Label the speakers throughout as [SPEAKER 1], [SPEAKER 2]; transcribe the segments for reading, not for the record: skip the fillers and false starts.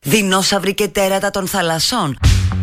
[SPEAKER 1] δεινόσαυροι και τέρατα των θαλασσών.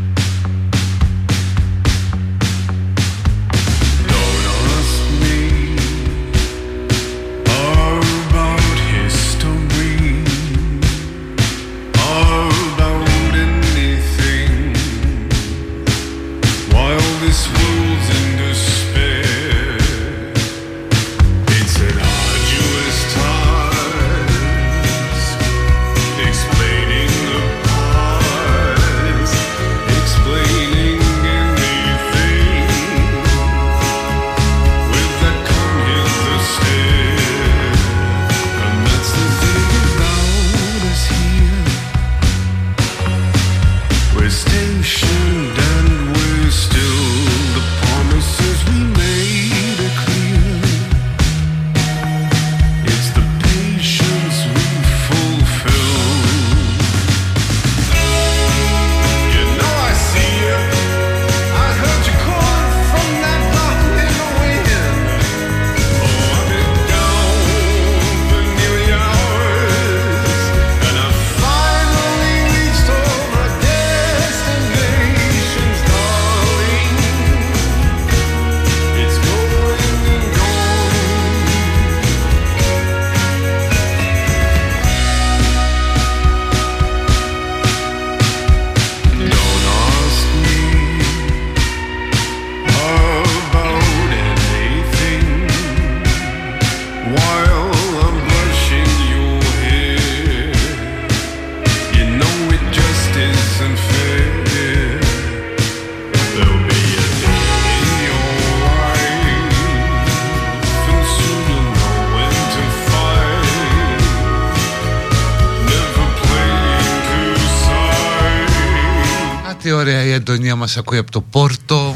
[SPEAKER 2] Ωραία, η Αντωνία μας ακούει από το Πόρτο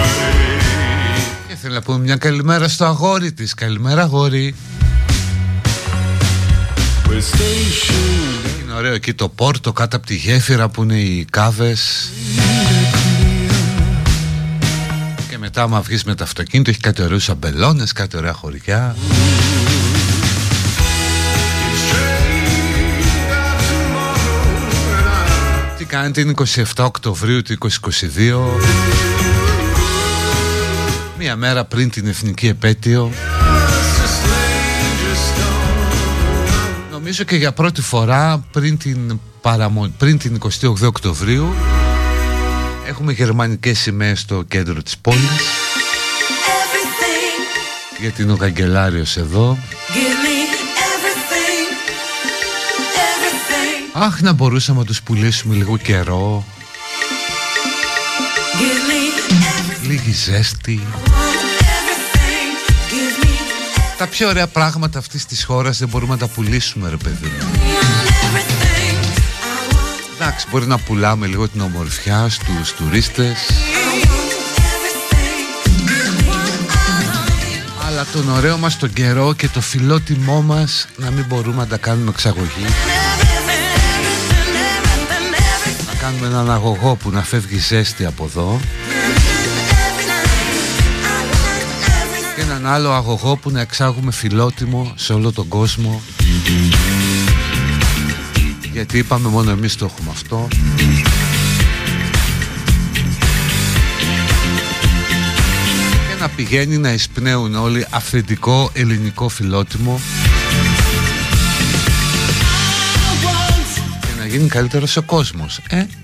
[SPEAKER 2] και θέλω να πούμε μια καλημέρα στο αγόρι της. Καλημέρα αγόρι. Είναι ωραίο εκεί το Πόρτο, κάτω από τη γέφυρα που είναι οι κάβες. Και μετά άμα βγεις με το αυτοκίνητο έχει κάτι ωραίους αμπελώνες, κάτι ωραία χωριά. Κάνετε είναι 27 Οκτωβρίου του 2022, μία μέρα πριν την εθνική επέτειο. Νομίζω και για πρώτη φορά πριν την 28 Οκτωβρίου έχουμε γερμανικές σημαίες στο κέντρο της πόλης. Γιατί είναι ο καγκελάριος εδώ. Αχ, να μπορούσαμε να τους πουλήσουμε λίγο καιρό, λίγη ζέστη. Τα πιο ωραία πράγματα αυτής της χώρας δεν μπορούμε να τα πουλήσουμε, ρε παιδί μου. Εντάξει, μπορεί να πουλάμε λίγο την ομορφιά στους τουρίστες, αλλά τον ωραίο μας τον καιρό και το φιλότιμό μας να μην μπορούμε να τα κάνουμε εξαγωγή. Κάνουμε έναν αγωγό που να φεύγει ζέστη από εδώ και έναν άλλο αγωγό που να εξάγουμε φιλότιμο σε όλο τον κόσμο, γιατί είπαμε μόνο εμείς το έχουμε αυτό. Και να πηγαίνει να εισπνέουν όλοι αυθεντικό ελληνικό φιλότιμο και να γίνει καλύτερος ο κόσμος.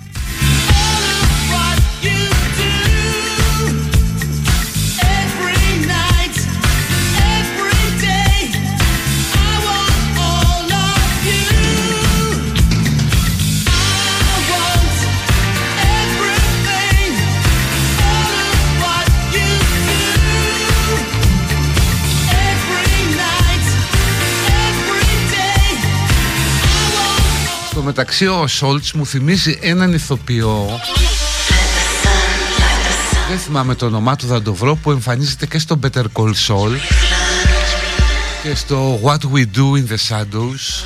[SPEAKER 2] Στο μεταξύ ο Σόλτς μου θυμίζει έναν ηθοποιό, δεν θυμάμαι το όνομά του, θα το βρω, που εμφανίζεται και στο Better Call Saul και στο What We Do in the Shadows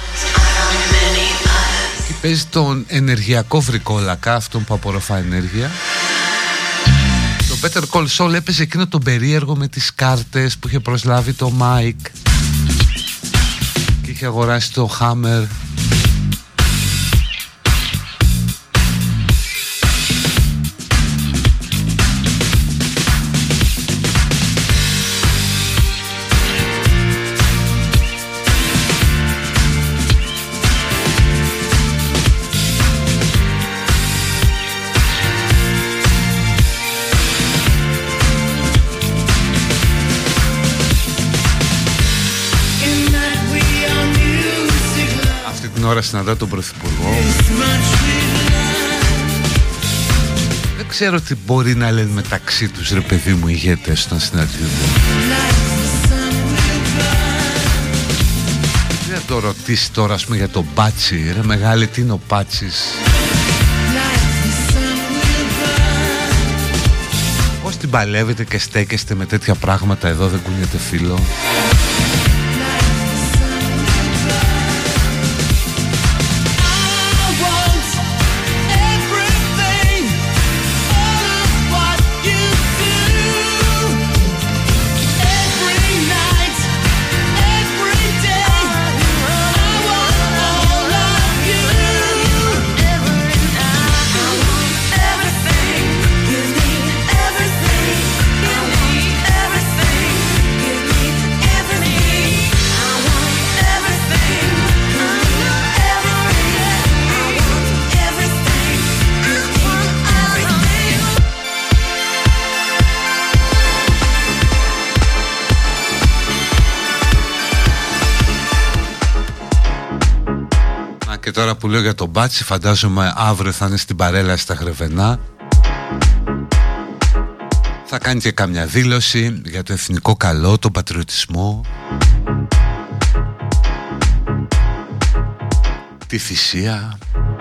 [SPEAKER 2] και παίζει τον ενεργειακό βρικόλακα, αυτόν που απορροφά ενέργεια. Το Better Call Saul έπαιζε εκείνο τον περίεργο με τις κάρτες που είχε προσλάβει το Mike και είχε αγοράσει το Hammer. ώρα συναντά τον Πρωθυπουργό. Δεν ξέρω τι μπορεί να λένε μεταξύ τους, ρε παιδί μου, ηγέτες όταν συναντιούνται. Δεν το ρωτήσει τώρα, ας πούμε, για τον Μπάτσι. Ρε μεγάλε, τι είναι ο Μπάτσις? Πώς την παλεύετε και στέκεστε με τέτοια πράγματα εδώ, δεν κουνιέται φίλο? Και τώρα που λέω για τον Μπάτσι, φαντάζομαι αύριο θα είναι στην παρέλαση στα Γρεβενά. Θα κάνει και κάμια δήλωση για το εθνικό καλό, τον πατριωτισμό, τη θυσία.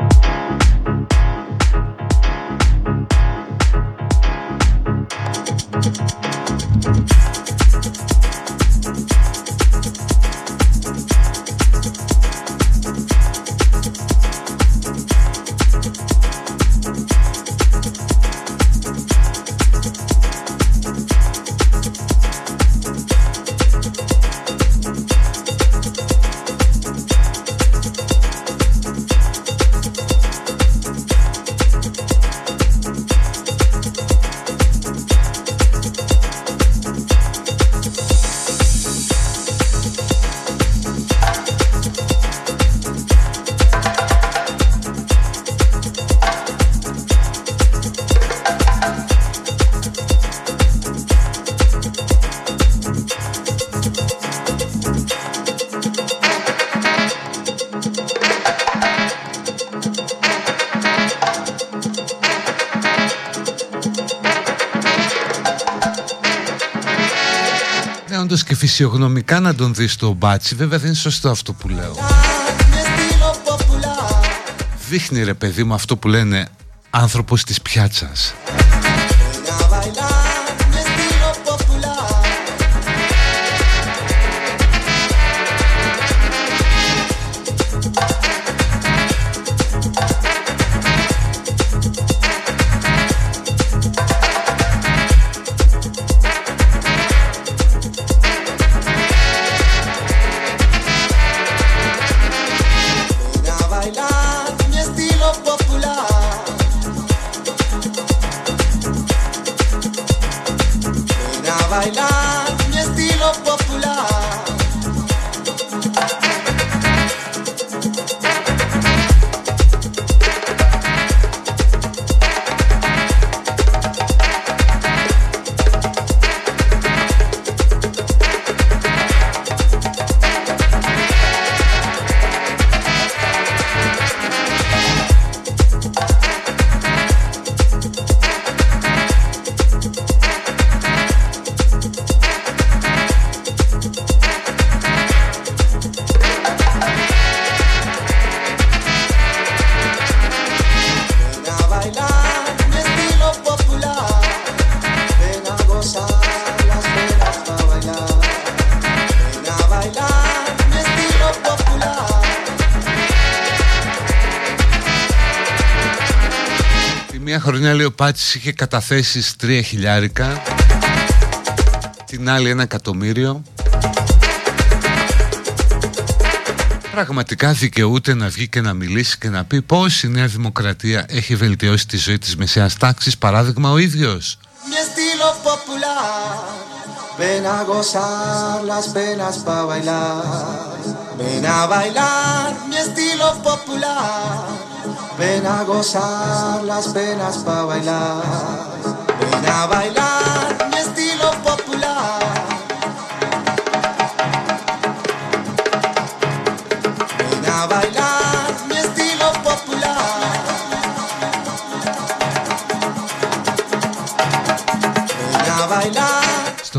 [SPEAKER 2] Και φυσιογνωμικά να τον δεις το Μπάτσι. Βέβαια δεν είναι σωστό αυτό που λέω. Δείχνει, ρε παιδί μου, αυτό που λένε άνθρωπος της πιάτσας. Χρονιά, λέει, ο Πάτσης είχε καταθέσεις 3.000, την άλλη 1 εκατομμύριο. Πραγματικά δικαιούται να βγει και να μιλήσει και να πει πώς η Νέα Δημοκρατία έχει βελτιώσει τη ζωή της μεσαίας τάξης, παράδειγμα ο ίδιος. Ven a gozar las penas pa bailar. Ven a bailar mi estilo popular. Ven a gozar las penas pa bailar. Ven a bailar mi estilo popular. Ven a bailar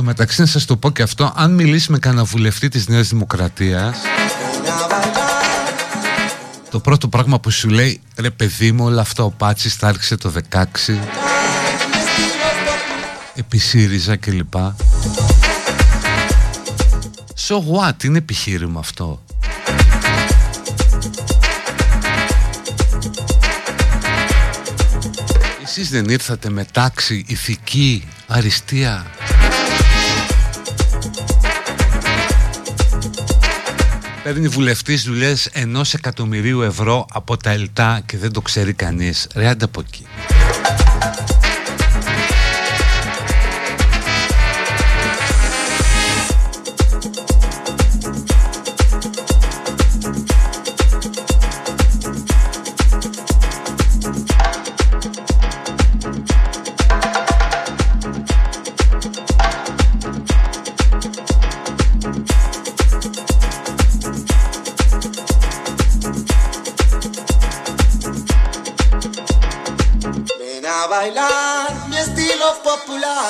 [SPEAKER 3] μεταξύ να σας το πω και αυτό, αν μιλήσει με κανένα βουλευτή της Νέας Δημοκρατίας, το πρώτο πράγμα που σου λέει, ρε παιδί μου, όλα αυτά ο Πάτσης τα άρχισε το 16 επί ΣΥΡΙΖΑ κλπ. So what, είναι επιχείρημα αυτό? Εσείς δεν ήρθατε με τάξη, ηθική, αριστεία? Παίρνει βουλευτής δουλειές 1 εκατομμυρίου ευρώ από τα ΕΛΤΑ και δεν το ξέρει κανείς. Ρε άντε από εκεί.
[SPEAKER 2] Bailar mi estilo popular.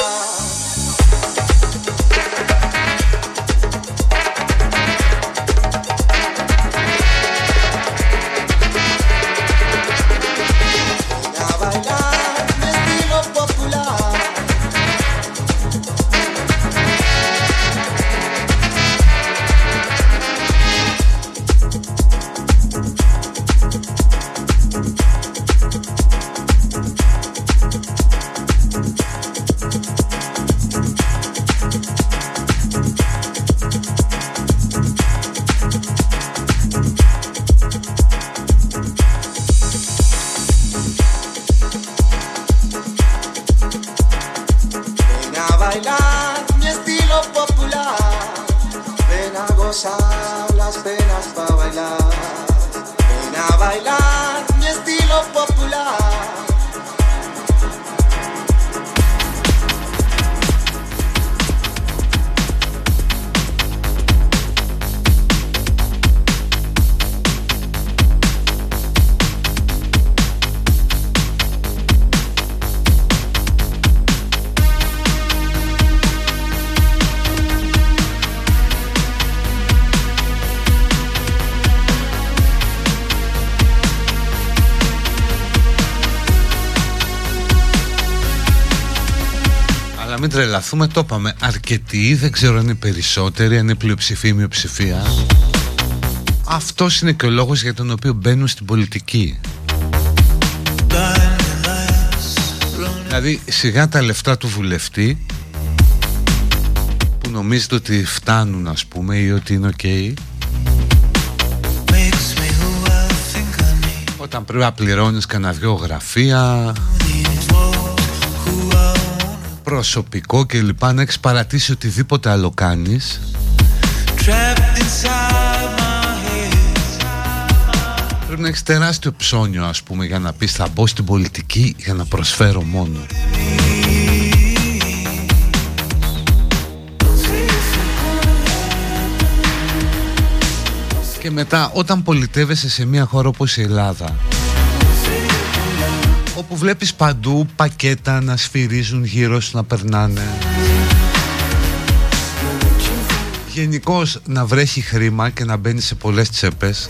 [SPEAKER 2] Las penas pa' bailar, ven a bailar mi estilo popular.
[SPEAKER 3] Μην τρελαθούμε, το είπαμε. Αρκετοί, δεν ξέρω αν είναι περισσότεροι, αν είναι πλειοψηφία ή μειοψηφία. Αυτός είναι και ο λόγος για τον οποίο μπαίνουν στην πολιτική. Δηλαδή σιγά τα λεφτά του βουλευτή που νομίζετε ότι φτάνουν, ας πούμε, ή ότι είναι ok, όταν πρέπει να πληρώνεις κανένα δυο γραφεία, προσωπικό και λοιπά, να έχεις παρατήσει οτιδήποτε άλλο κάνεις, πρέπει να έχεις τεράστιο ψώνιο, ας πούμε, για να πεις θα μπω στην πολιτική για να προσφέρω μόνο. Και μετά όταν πολιτεύεσαι σε μια χώρα όπως η Ελλάδα, όπου βλέπεις παντού πακέτα να σφυρίζουν γύρω σου, να περνάνε, γενικώς να βρέχει χρήμα και να μπαίνει σε πολλές τσέπες,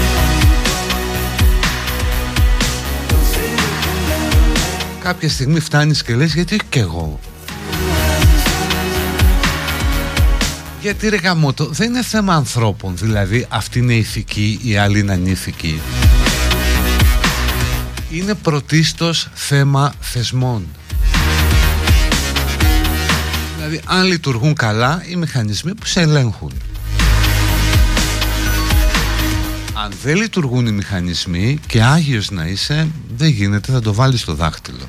[SPEAKER 3] κάποια στιγμή φτάνεις και λες γιατί και εγώ. Γιατί ρε γαμώτο, δεν είναι θέμα ανθρώπων, δηλαδή αυτή είναι ηθική, η άλλη είναι ανήθικη. Είναι πρωτίστως θέμα θεσμών. Δηλαδή αν λειτουργούν καλά οι μηχανισμοί που σε ελέγχουν. Αν δεν λειτουργούν οι μηχανισμοί και άγιος να είσαι, δεν γίνεται, θα το βάλεις στο δάχτυλο.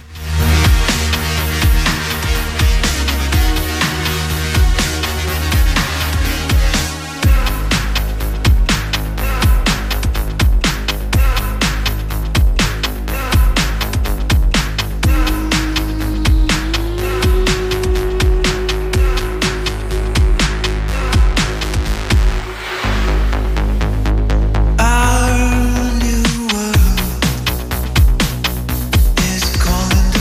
[SPEAKER 4] Calling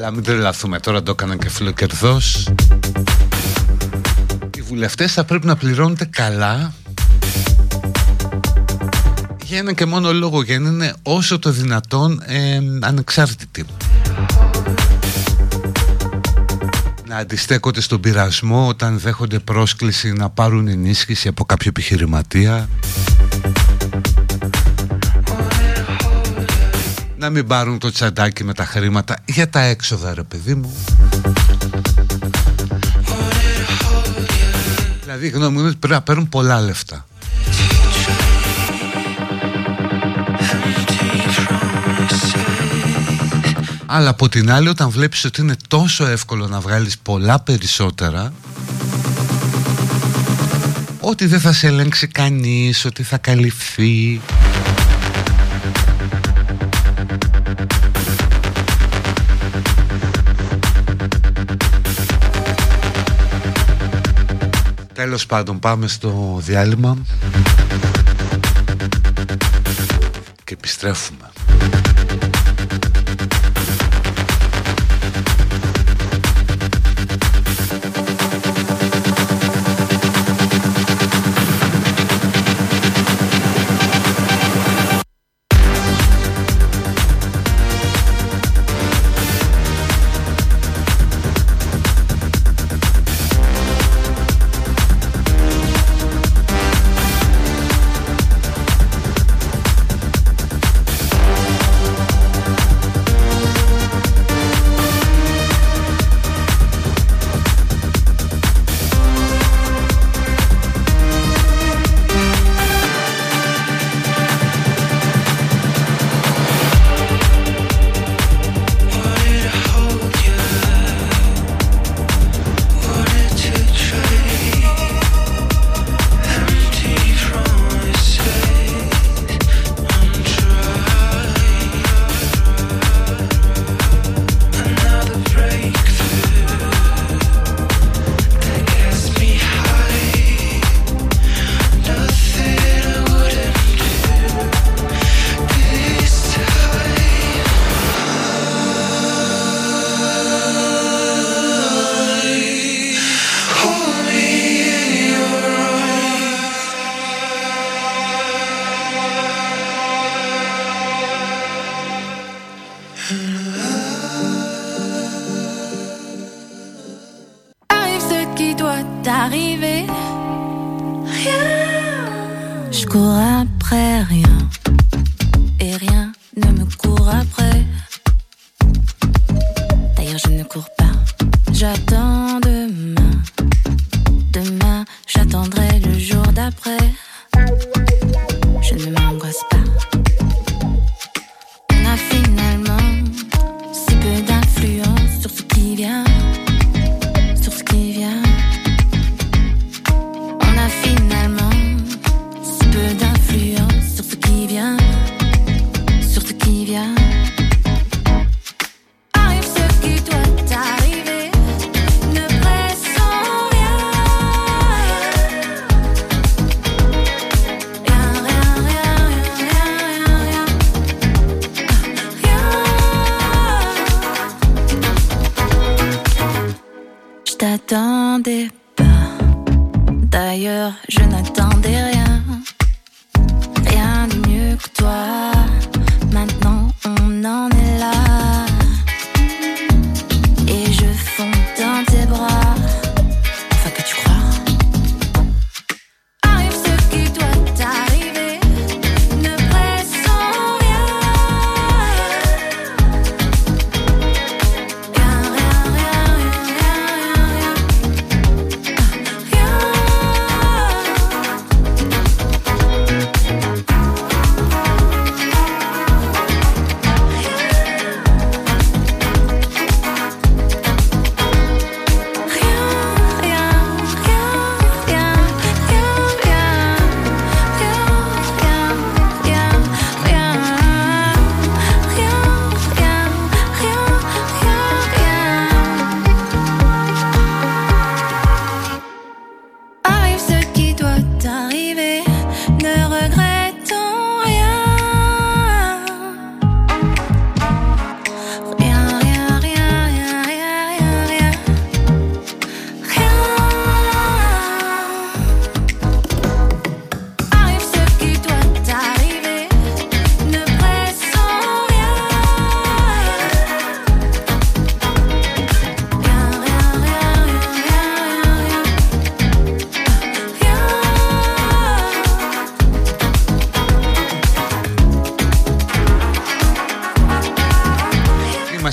[SPEAKER 3] Αλλά μην τρελαθούμε, τώρα το έκαναν και φιλοκερδός. Οι βουλευτές θα πρέπει να πληρώνονται καλά, για ένα και μόνο λόγο, για να είναι όσο το δυνατόν ανεξάρτητοι. Να αντιστέκονται στον πειρασμό όταν δέχονται πρόσκληση να πάρουν ενίσχυση από κάποιο επιχειρηματία. Να μην πάρουν το τσαντάκι με τα χρήματα για τα έξοδα, ρε παιδί μου. Δηλαδή η γνώμη μου είναι ότι πρέπει να παίρνουν πολλά λεφτά. Αλλά από την άλλη, όταν βλέπεις ότι είναι τόσο εύκολο να βγάλεις πολλά περισσότερα, ότι δεν θα σε ελέγξει κανείς, ότι θα καλυφθεί, τέλος πάντων, πάμε στο διάλειμμα και επιστρέφουμε.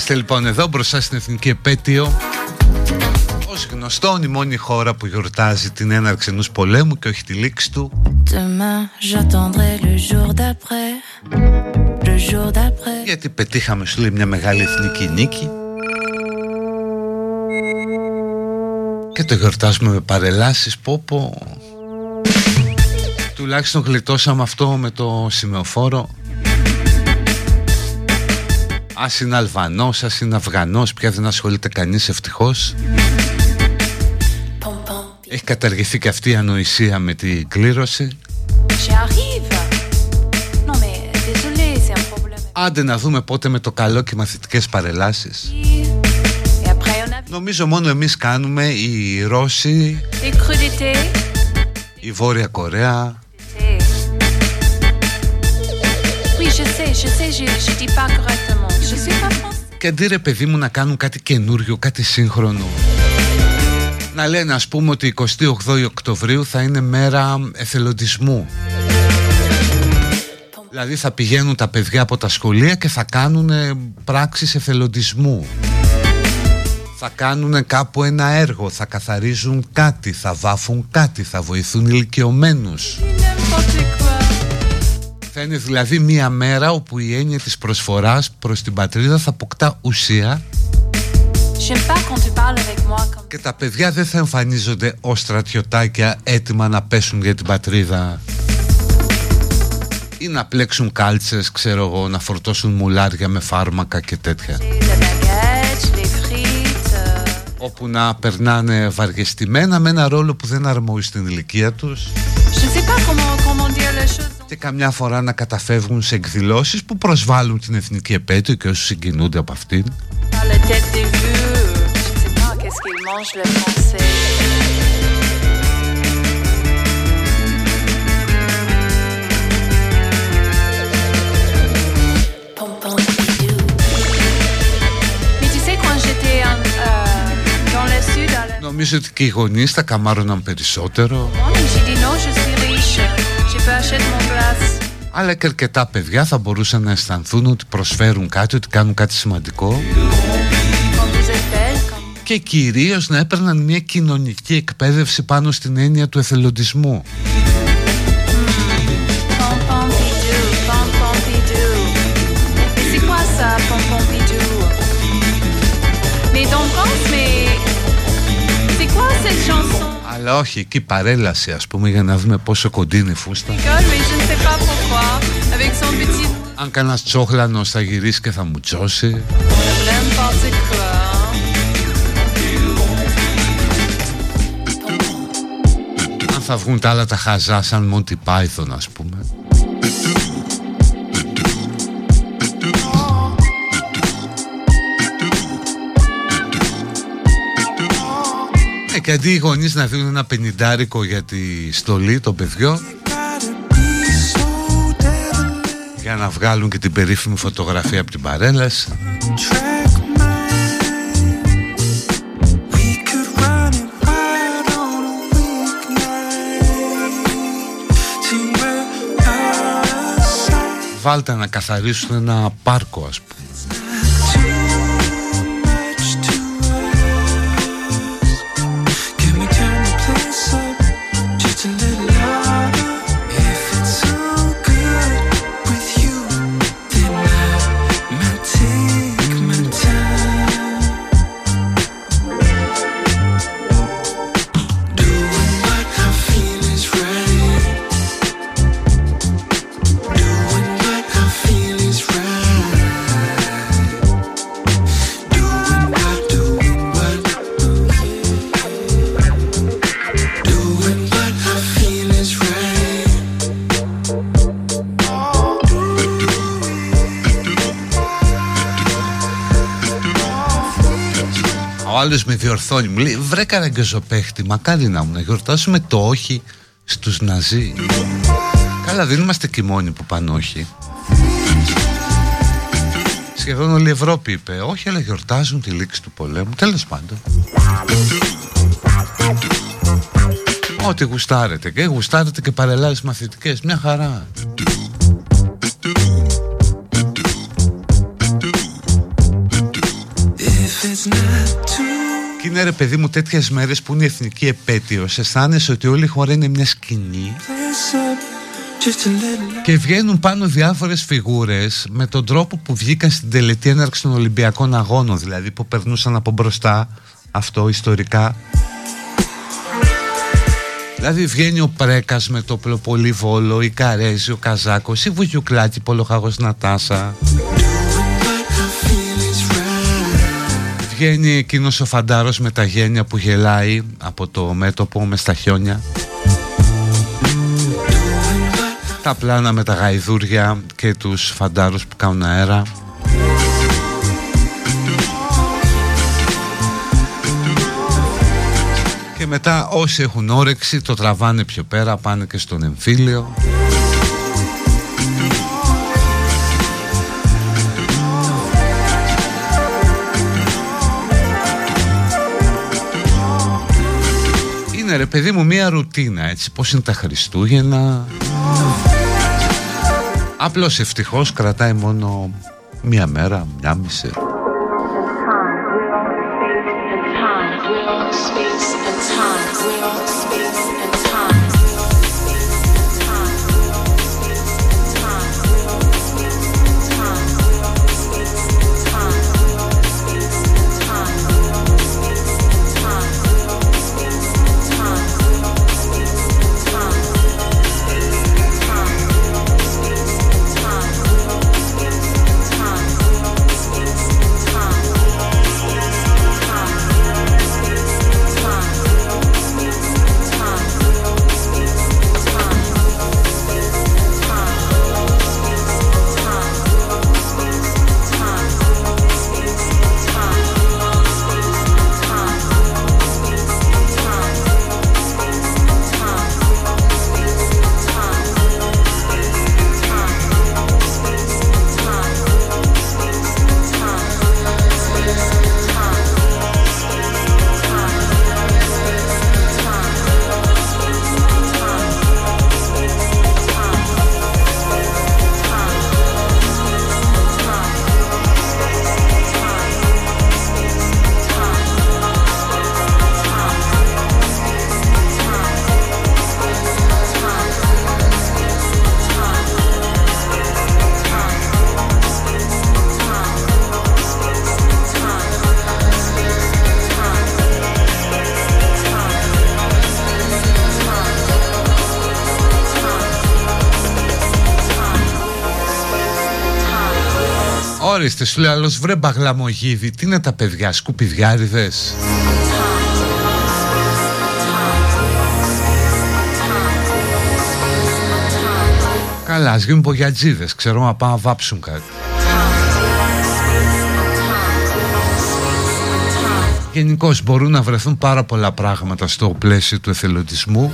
[SPEAKER 3] Είμαστε λοιπόν εδώ μπροστά στην Εθνική Επέτειο. Ως γνωστό, η μόνη χώρα που γιορτάζει την έναρξη ενός πολέμου και όχι τη λήξη του. Γιατί πετύχαμε, σου λέει, μια μεγάλη εθνική νίκη και το γιορτάζουμε με παρελάσεις. Πόπο. Τουλάχιστον γλιτώσαμε αυτό με το σημεοφόρο. Ας είναι Αλβανός, ας είναι Αφγανός, πια δεν ασχολείται κανείς, ευτυχώς. Έχει καταργηθεί και αυτή η ανοησία με την κλήρωση. Άντε να δούμε πότε με το καλό και μαθητικές παρελάσεις. Νομίζω μόνο εμείς κάνουμε, οι Ρώσοι, η Βόρεια Κορέα. Και αντί ρε παιδί μου να κάνουν κάτι καινούριο, κάτι σύγχρονο, να λένε ας πούμε ότι 28 Οκτωβρίου θα είναι μέρα εθελοντισμού. Δηλαδή θα πηγαίνουν τα παιδιά από τα σχολεία και θα κάνουν πράξεις εθελοντισμού. Θα κάνουν κάπου ένα έργο, θα καθαρίζουν κάτι, θα βάφουν κάτι, θα βοηθούν ηλικιωμένους. Θα είναι δηλαδή μία μέρα όπου η έννοια της προσφοράς προς την πατρίδα θα αποκτά ουσία και τα παιδιά δεν θα εμφανίζονται ως στρατιωτάκια έτοιμα να πέσουν για την πατρίδα ή να πλέξουν κάλτσες, ξέρω εγώ, να φορτώσουν μουλάρια με φάρμακα και τέτοια, όπου να περνάνε βαριεστημένα με ένα ρόλο που δεν αρμόζει στην ηλικία τους και καμιά φορά να καταφεύγουν σε εκδηλώσεις που προσβάλλουν την Εθνική Επέτειο και όσους συγκινούνται από αυτήν. Νομίζω ότι και οι γονείς θα καμάρωναν περισσότερο, αλλά και αρκετά παιδιά θα μπορούσαν να αισθανθούν ότι προσφέρουν κάτι, ότι κάνουν κάτι σημαντικό και κυρίως να έπαιρναν μια κοινωνική εκπαίδευση πάνω στην έννοια του εθελοντισμού. Αλλά όχι, εκεί παρέλαση ας πούμε, για να δούμε πόσο κοντίνει η φούστα. Αν κανένας τσόχλανος θα γυρίσει και θα μου τσώσει. Αν θα βγουν τα άλλα τα χαζά σαν Monty Python ας πούμε. Και αντί οι γονείς να δίνουν ένα 50 για τη στολή των παιδιών, για να βγάλουν και την περίφημη φωτογραφία από την παρέλαση, βάλτε να καθαρίσουν ένα πάρκο ας πούμε. Ο άλλος με διορθώνει, μου λέει βρε καραγκιόζοπαίχτη, μακάρι να μου να γιορτάσουμε το όχι στους Ναζί. Καλά, δεν είμαστε και οι μόνοι που πάνε όχι. Σχεδόν όλη η Ευρώπη είπε όχι, αλλά γιορτάζουν τη λήξη του πολέμου. Τέλος πάντων, ό,τι γουστάρετε, και γουστάρετε και παρελάσεις μαθητικές, μια χαρά. Είναι ρε παιδί μου τέτοιες μέρες που είναι η εθνική επέτειος, αισθάνεσαι ότι όλη η χώρα είναι μια σκηνή και βγαίνουν πάνω διάφορες φιγούρες με τον τρόπο που βγήκαν στην τελετή έναρξη των Ολυμπιακών Αγώνων, δηλαδή που περνούσαν από μπροστά, αυτό ιστορικά. Δηλαδή βγαίνει ο Πρέκας με το Πολυβόλο, η Καρέζη, ο Καζάκος, η Βουγιουκλάκη, Πολοχάγος Νατάσα. Βγαίνει εκείνος ο φαντάρος με τα γένια που γελάει από το μέτωπο μες στα χιόνια. Τα πλάνα με τα γαϊδούρια και τους φαντάρους που κάνουν αέρα. Και μετά όσοι έχουν όρεξη το τραβάνε πιο πέρα, πάνε και στον εμφύλιο. Είναι ρε παιδί μου μια ρουτίνα, έτσι, πώς είναι τα Χριστούγεννα. Απλώς ευτυχώς κρατάει μόνο μία μέρα, μία μισή. Ορίστε, σου λέει άλλος, βρε μπαγλαμογίδι, τι είναι τα παιδιά, σκουπιδιάριδες? Καλά, ας γίνουν πογιατζίδες, ξέρω να πάνε να βάψουν κάτι. Γενικώς μπορούν να βρεθούν πάρα πολλά πράγματα στο πλαίσιο του εθελοντισμού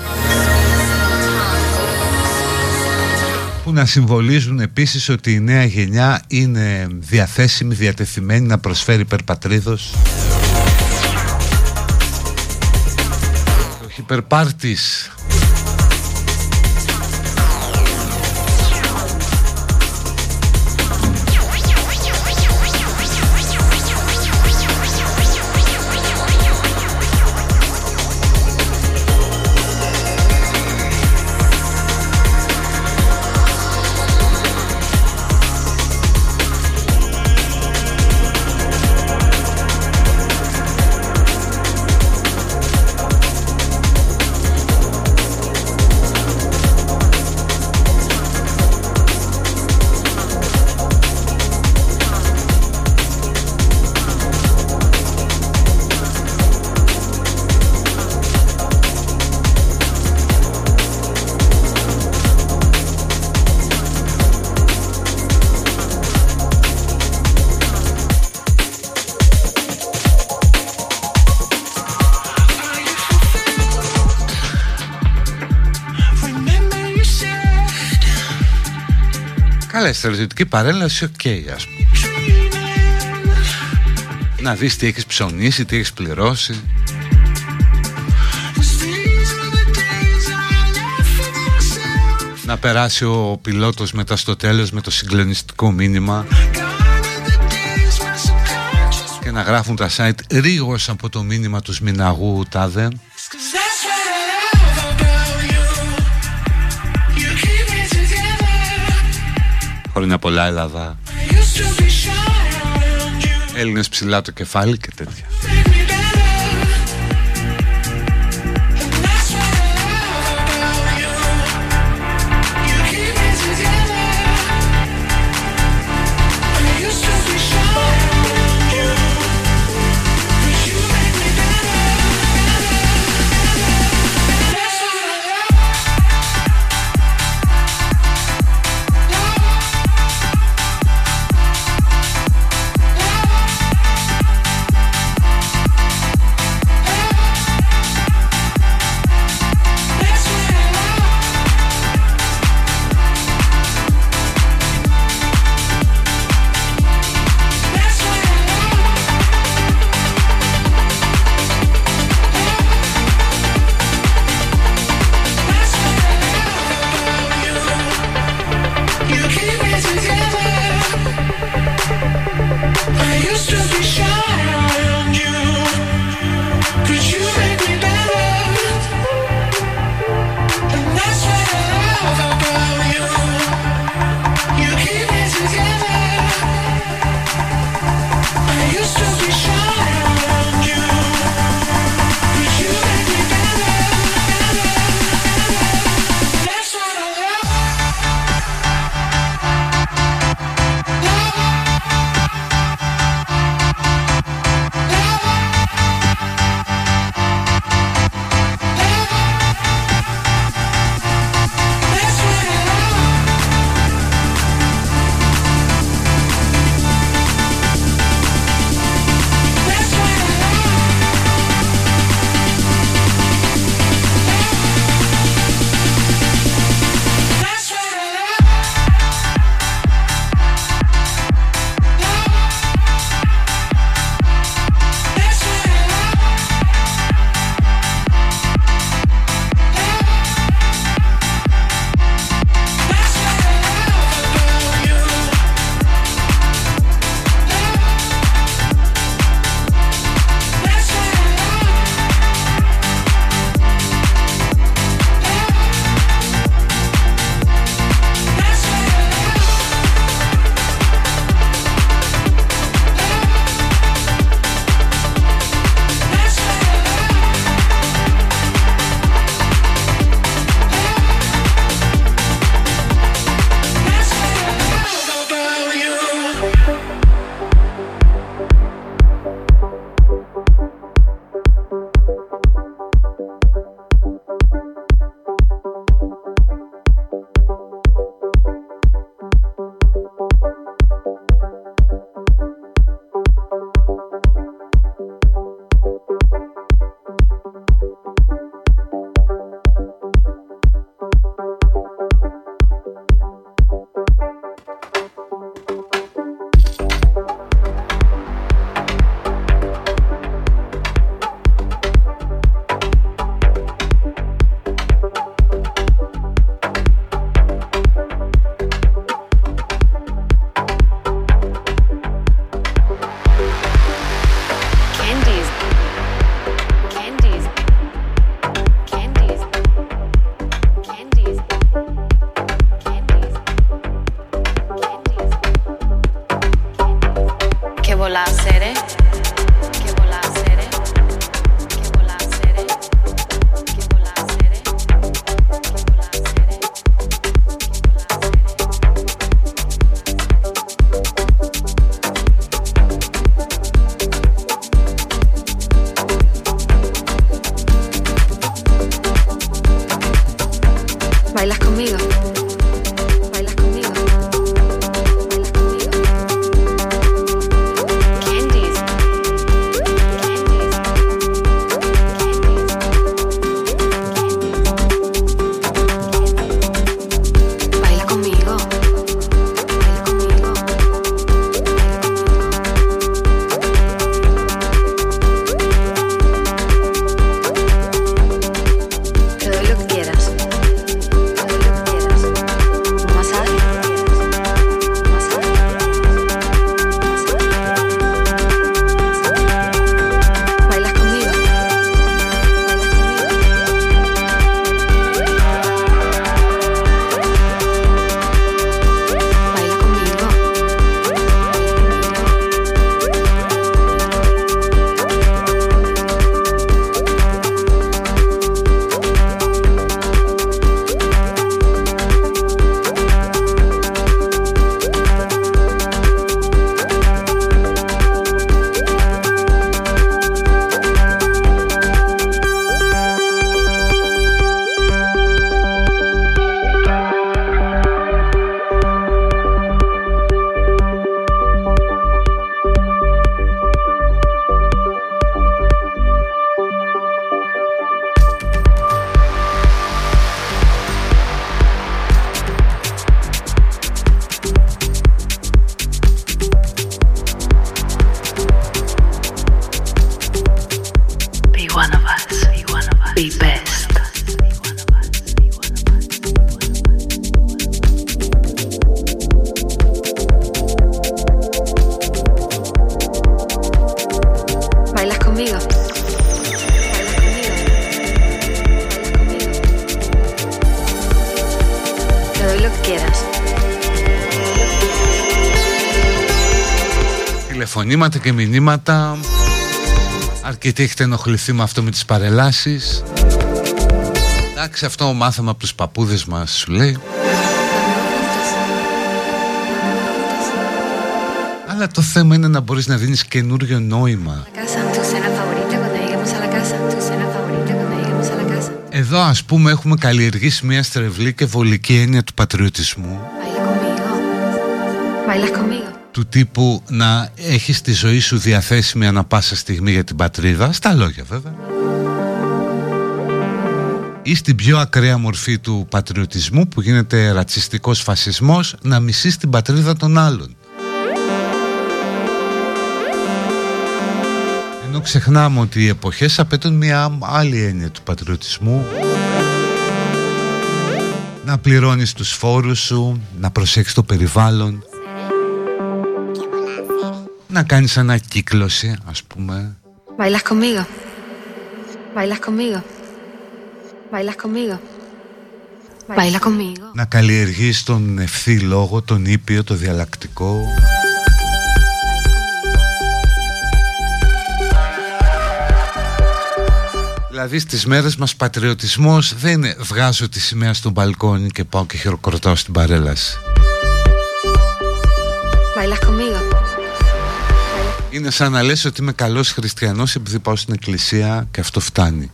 [SPEAKER 3] που να συμβολίζουν επίσης ότι η νέα γενιά είναι διαθέσιμη, διατεθειμένη να προσφέρει υπερπατρίδος. Όχι υπερπάρτης. Καλά, στρατιωτική παρέλαση, οκ, ας πούμε. Να δεις τι έχεις ψωνίσει, τι έχεις πληρώσει. Να περάσει ο πιλότος μετά στο τέλος με το συγκλονιστικό μήνυμα να γράφουν τα site ρίγος από το μήνυμα του Σμιναγού τάδε. Χρόνια πολλά Ελλάδα. Έλληνες ψηλά το κεφάλι και τέτοια.
[SPEAKER 4] que quieras.
[SPEAKER 3] Τηλεφωνήματα και μηνύματα. Αρκετοί έχετε ενοχληθεί με αυτό με τις παρελάσεις. Εντάξει, αυτό μάθαμε από τους παππούδες μας, σου λέει. Αλλά το θέμα είναι να μπορείς να δίνεις καινούριο νόημα. Εδώ ας πούμε έχουμε καλλιεργήσει μια στρεβλή και βολική έννοια του πατριωτισμού. Του τύπου να έχεις τη ζωή σου διαθέσιμη ανά πάσα στιγμή για την πατρίδα, στα λόγια βέβαια. Ή στην πιο ακραία μορφή του πατριωτισμού που γίνεται ρατσιστικός φασισμός, να μισείς την πατρίδα των άλλων. Ενώ ξεχνάμε ότι οι εποχές απαιτούν μια άλλη έννοια του πατριωτισμού. Να πληρώνεις τους φόρους σου, να προσέχεις το περιβάλλον, να κάνεις ανακύκλωση, ας πούμε.
[SPEAKER 4] Bailas conmigo. Bailas conmigo. Bailas conmigo. Baila conmigo.
[SPEAKER 3] Να καλλιεργείς τον ευθύ λόγο, τον ήπιο, το διαλλακτικό. Δηλαδή στις μέρες μας πατριωτισμός δεν είναι βγάζω τη σημαία στο μπαλκόνι και πάω και χειροκροτάω στην παρέλαση.
[SPEAKER 4] Bailas conmigo.
[SPEAKER 3] Είναι σαν να λες ότι είμαι καλός χριστιανός επειδή πάω στην εκκλησία και αυτό φτάνει.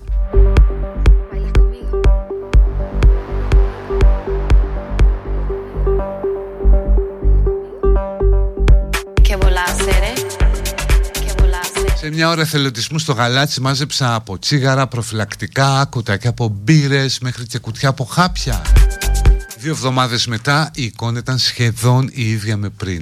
[SPEAKER 3] Σε μια ώρα εθελοντισμού στο Γαλάτσι μάζεψα από τσίγαρα, προφυλακτικά, κουτάκια από μπύρες μέχρι και κουτιά από χάπια. 2 εβδομάδες μετά η εικόνα ήταν σχεδόν η ίδια με πριν.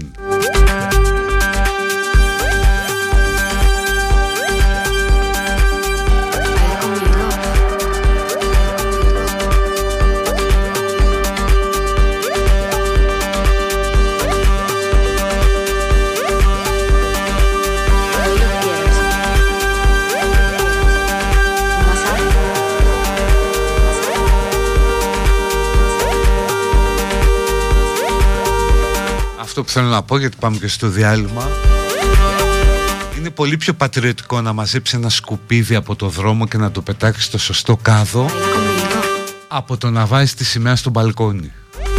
[SPEAKER 3] Αυτό που θέλω να πω, γιατί πάμε και στο διάλειμμα, είναι πολύ πιο πατριωτικό να μαζέψει ένα σκουπίδι από το δρόμο και να το πετάξει στο σωστό κάδο από το να βάζει τη σημαία στο μπαλκόνι.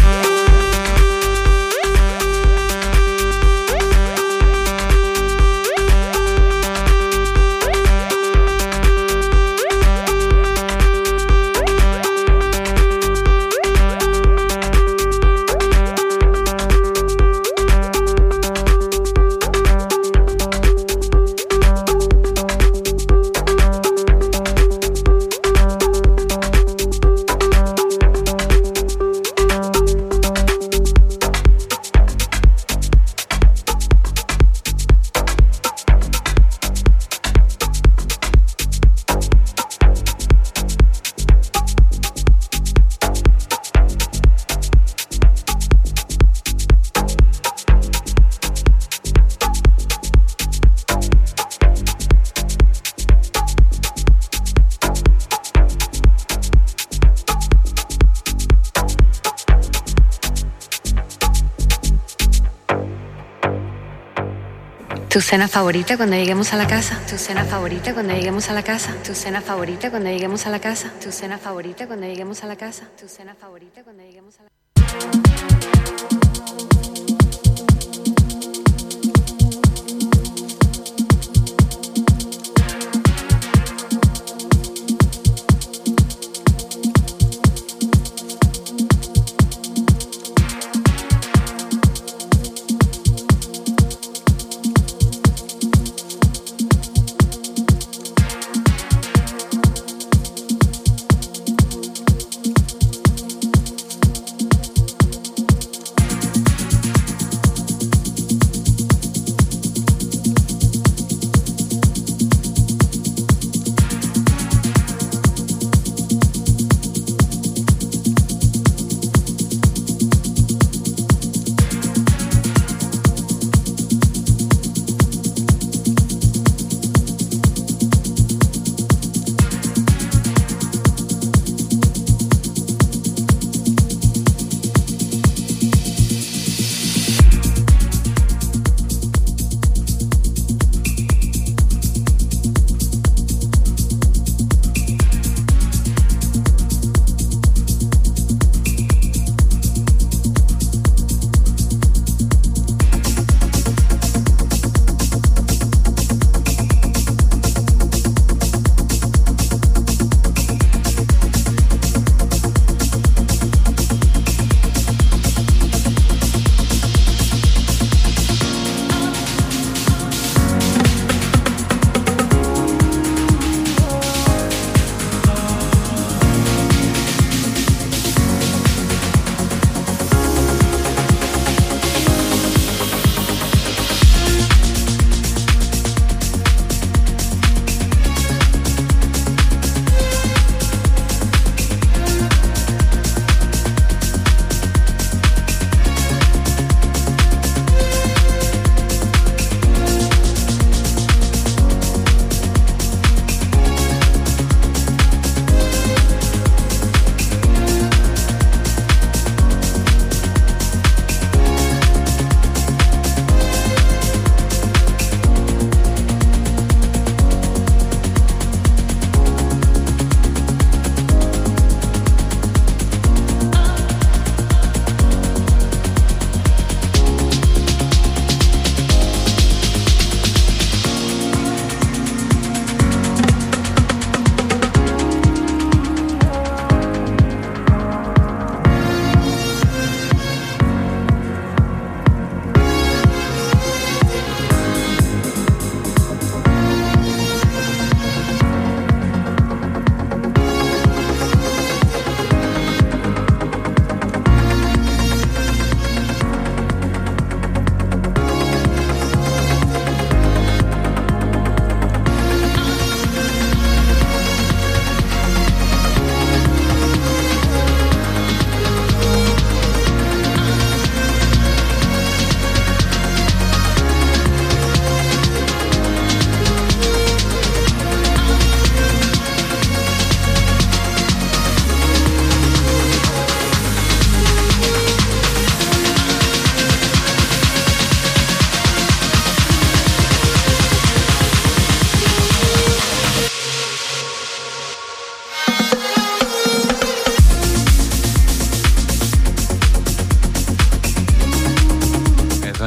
[SPEAKER 4] Tu cena favorita cuando lleguemos a la casa. Tu cena favorita cuando lleguemos a la casa. Tu cena favorita cuando lleguemos a la casa. Tu cena favorita cuando lleguemos a la casa. Tu cena favorita cuando lleguemos a la casa.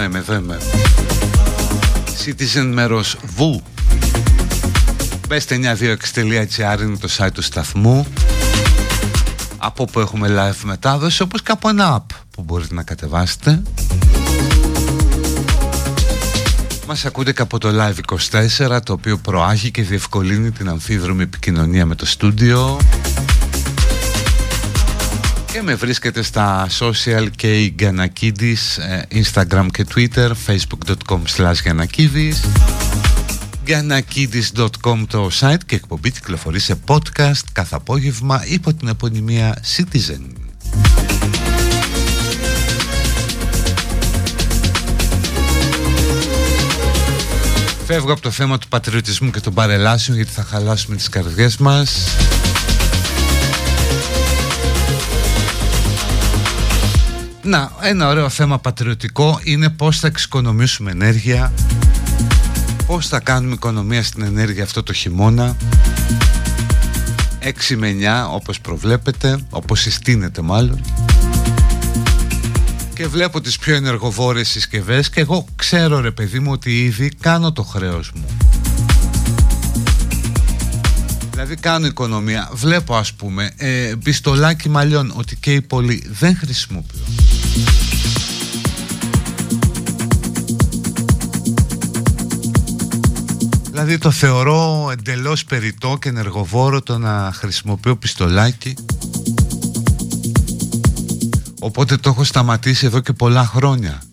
[SPEAKER 3] Εδώ είμαι. Citizen μέρος Βου. Μπέστε 926.gr είναι το site του σταθμού, από όπου έχουμε live μετάδοση, όπως και από ένα app που μπορείτε να κατεβάσετε. Μας ακούτε και από το Live24, το οποίο προάγει και διευκολύνει την αμφίδρομη επικοινωνία με το στούντιο. Και με βρίσκεται στα social και η Γιαννακίδης, Instagram και Twitter, facebook.com/Γιαννακίδης, Γιαννακίδης.com το site, και εκπομπή κυκλοφορεί σε podcast κάθε απόγευμα υπό την επωνυμία Citizen. Φεύγω από το θέμα του πατριωτισμού και των παρελάσεων, γιατί θα χαλάσουμε τις καρδιές μας. Να, ένα ωραίο θέμα πατριωτικό είναι πώς θα εξοικονομήσουμε ενέργεια, πώς θα κάνουμε οικονομία στην ενέργεια αυτό το χειμώνα. 6 με 9 όπως προβλέπετε, όπως συστήνεται μάλλον. Και βλέπω τις πιο ενεργοβόρες συσκευές και εγώ ξέρω, ρε παιδί μου, ότι ήδη κάνω το χρέος μου. Δηλαδή κάνω οικονομία. Βλέπω, ας πούμε, πιστολάκι μαλλιών, ότι καίει πολύ, δεν χρησιμοποιώ. Δηλαδή το θεωρώ εντελώς περιττό και ενεργοβόρο το να χρησιμοποιώ πιστολάκι. Οπότε το έχω σταματήσει εδώ και πολλά χρόνια.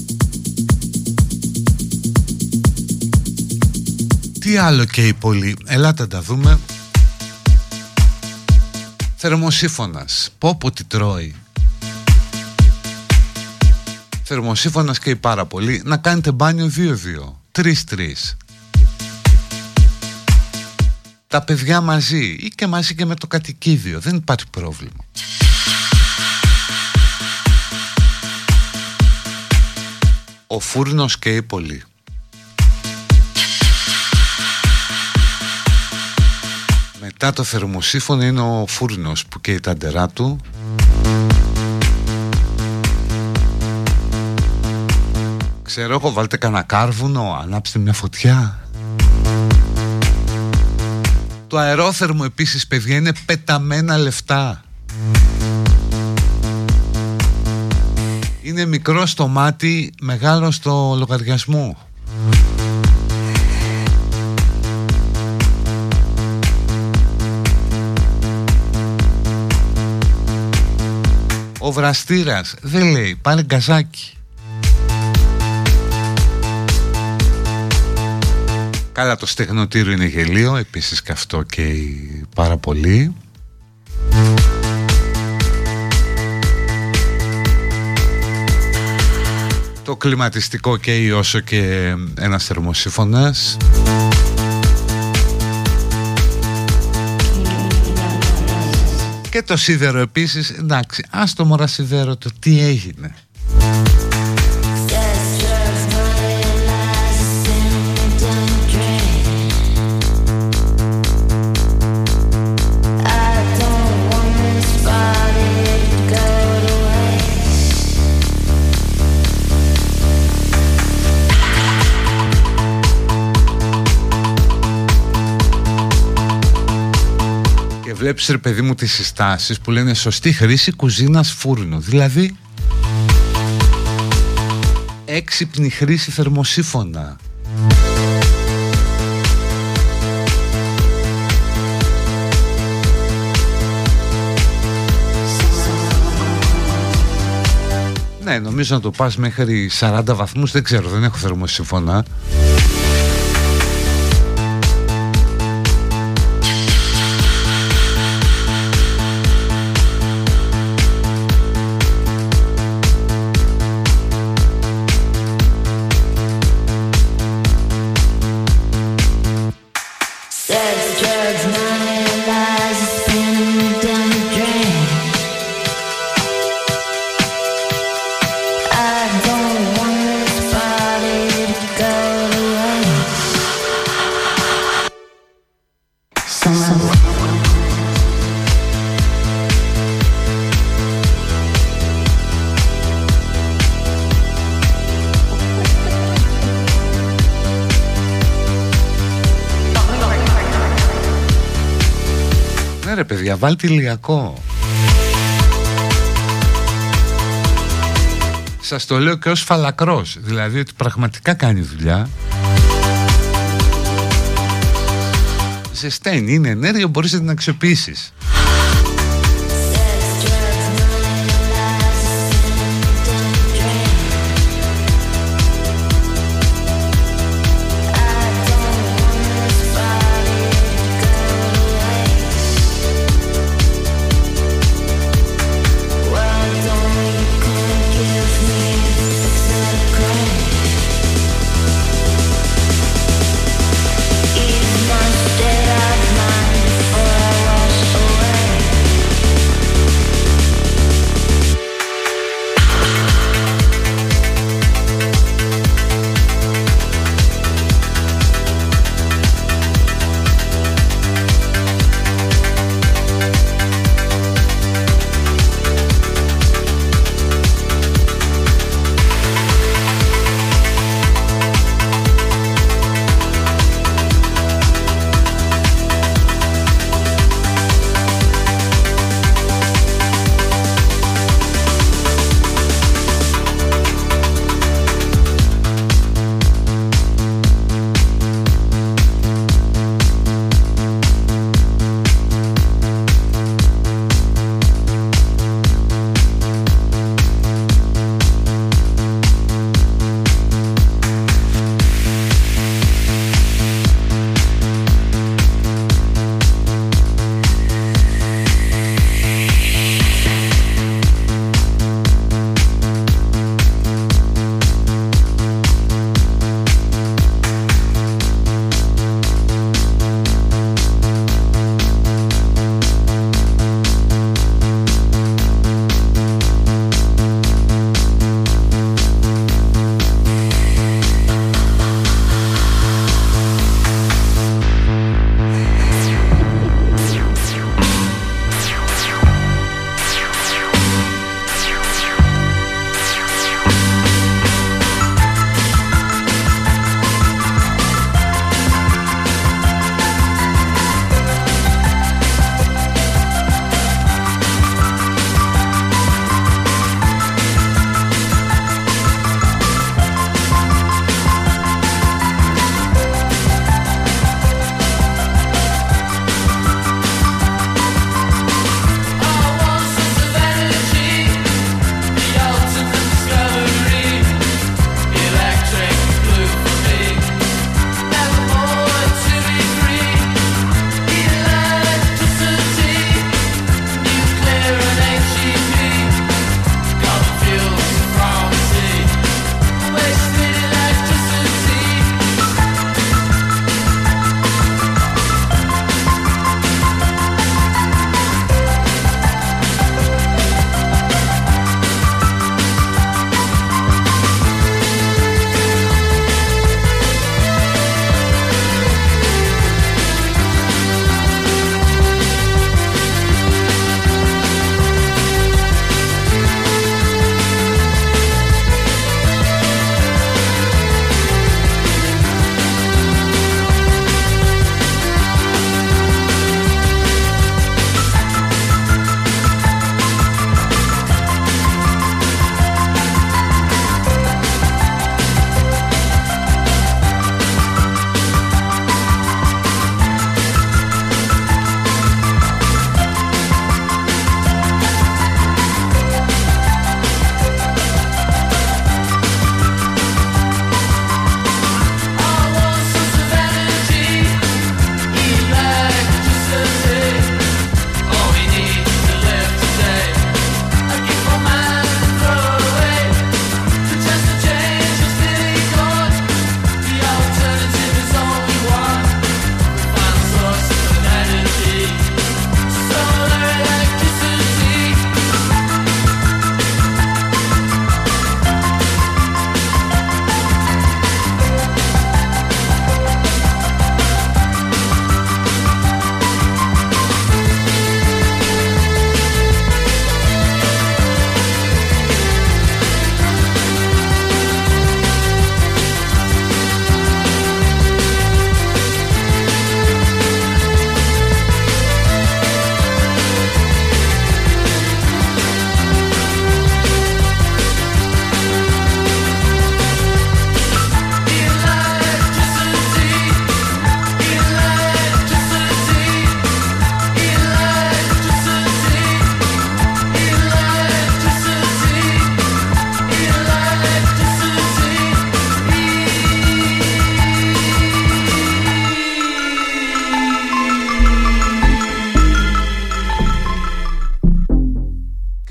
[SPEAKER 3] Τι άλλο καίει πολύ? Ελάτε να τα δούμε. Θερμοσύφωνας. Πω τι τρώει. Θερμοσύφωνας καίει πάρα πολύ. Να κάνετε μπάνιο 2-2, 3-3. Τα παιδιά μαζί ή και μαζί και με το κατοικίδιο. Δεν υπάρχει πρόβλημα. Ο φούρνος καίει πολύ. Μετά το θερμοσύφωνο είναι ο φούρνος που καίει τα ντερά του. Ξέρω εγώ, βάλτε κανένα κάρβουνο, ανάψτε μια φωτιά. Το αερόθερμο επίσης, παιδιά, είναι πεταμένα λεφτά. Είναι μικρό στο μάτι, μεγάλο στο λογαριασμό. Ο βραστήρας δεν λέει, πάρε γκαζάκι. Καλά, το στεγνοτήριο είναι γελίο, επίσης και αυτό καίει πάρα πολύ. Το κλιματιστικό καίει όσο και ένας θερμοσύφωνας. Και το σίδερο επίσης, εντάξει, άστο μωρά σίδερο, το τι έγινε. Βλέπεις, ρε παιδί μου, τις συστάσεις που λένε σωστή χρήση κουζίνας φούρνου. Δηλαδή έξυπνη χρήση θερμοσύφωνα. Ναι, νομίζω να το πας μέχρι 40 βαθμούς, δεν ξέρω, δεν έχω θερμοσύφωνα.
[SPEAKER 5] I don't want this body to go to waste.
[SPEAKER 3] ρε παιδιά, βάλτε ηλιακό. Σας το λέω και ως φαλακρός, δηλαδή ότι πραγματικά κάνει δουλειά. Ζεσταίνει, είναι ενέργεια, μπορείς να την αξιοποιήσεις.
[SPEAKER 5] Away.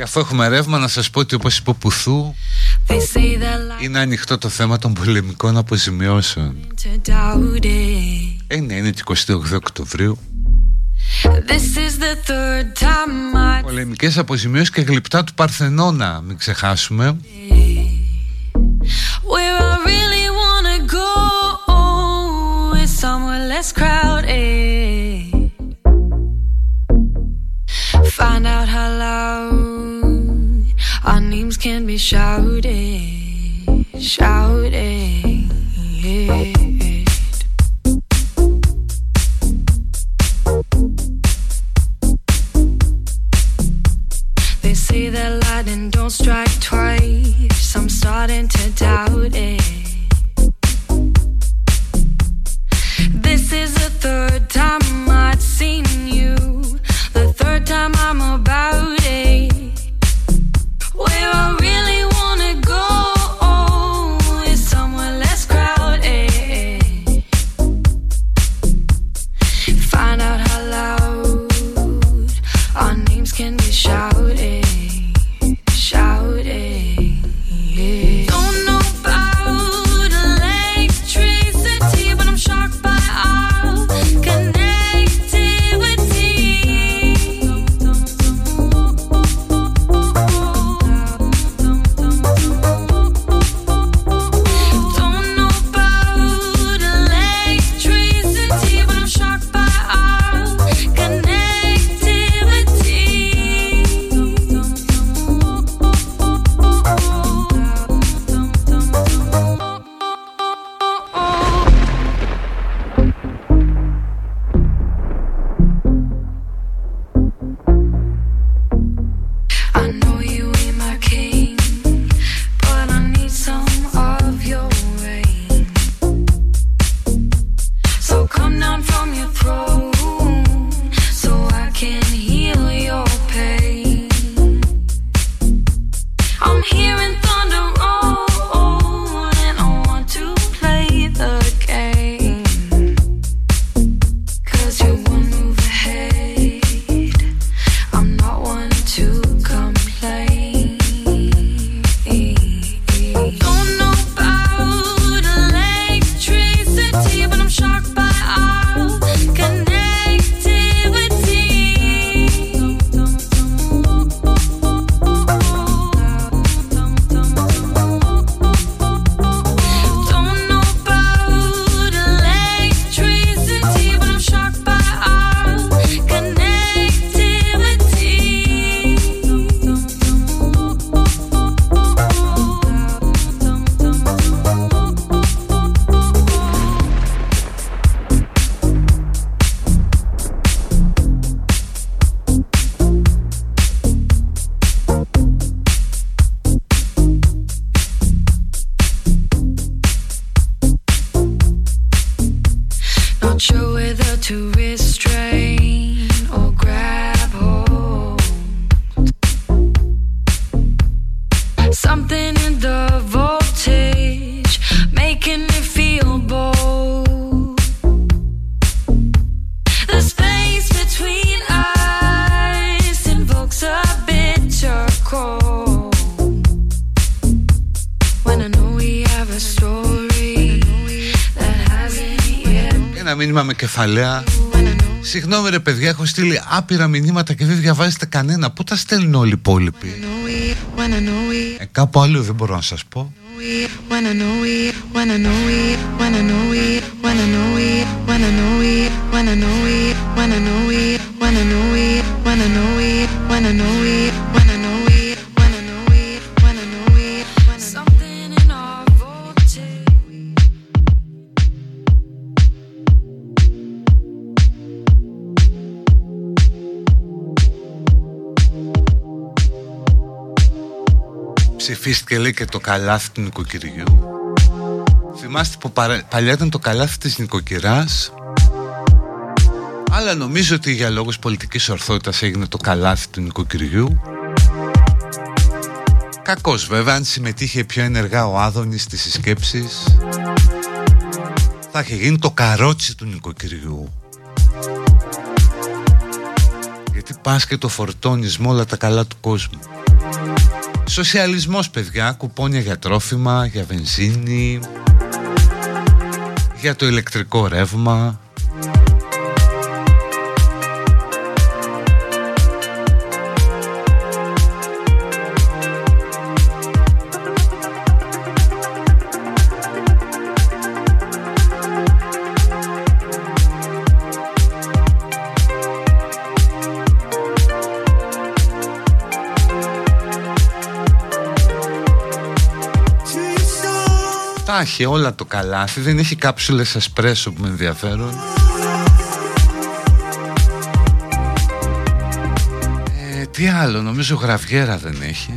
[SPEAKER 3] αφού έχουμε ρεύμα, να σας πω ότι όπως είπε ο Πουθού, είναι ανοιχτό το θέμα των πολεμικών αποζημιώσεων. Ναι, είναι και 28 Οκτωβρίου. Πολεμικές αποζημιώσεις και γλυπτά του Παρθενώνα, μην ξεχάσουμε.
[SPEAKER 5] Where I really wanna go is somewhere less crowded. Find out how loud our names can be shouted, shouted. They say that lightning don't strike twice. I'm starting to doubt it. This is the third time I've seen you, the third time I'm about it. Where I really wanna go is somewhere less crowded. Find out how loud our names can be shouted, shouted. Don't know about electricity, but I'm shocked by our connectivity. Don't know about electricity, but I'm shocked by our connectivity. I know you ain't my king, but I need some of your rain. So come down from your throne, so I can heal your pain. I'm hearing thunder roll, and I want to play the game. 'Cause you're one move ahead, I'm not one to complain. Don't know about electricity, but I'm shocked by our connectivity. Don't know about electricity, but I'm shocked by our connectivity. Not sure whether to restrain or grab hold. Something in the voltage making me feel bold. The space between us invokes a bitter cold. When I know we have a story that hasn't yet.
[SPEAKER 3] Ένα μήνυμα με κεφαλαία. Συγγνώμη ρε παιδιά, έχω στείλει άπειρα μηνύματα και δεν διαβάζετε κανένα. Πού τα στέλνουν όλοι οι υπόλοιποι? Κάπου αλλού δεν μπορώ να σας πω.
[SPEAKER 5] Something in our voltage.
[SPEAKER 3] Ψηφίστηκε λέει και το καλάθι του νοικοκυριού. Θυμάστε που παλιά ήταν το καλάθι της νοικοκυράς, αλλά νομίζω ότι για λόγους πολιτικής ορθότητας έγινε το καλάθι του νοικοκυριού. Κακώς βέβαια, αν συμμετείχε πιο ενεργά ο Άδωνης στις συσκέψεις, θα είχε γίνει το καρότσι του νοικοκυριού. Γιατί πας και το φορτώνεις με όλα τα καλά του κόσμου. Σοσιαλισμός, παιδιά, κουπόνια για τρόφιμα, για βενζίνη, για το ηλεκτρικό ρεύμα. Τα έχει όλα το καλάθι, δεν έχει κάψουλες εσπρέσο που με ενδιαφέρουν. Τι άλλο, νομίζω γραβιέρα δεν έχει.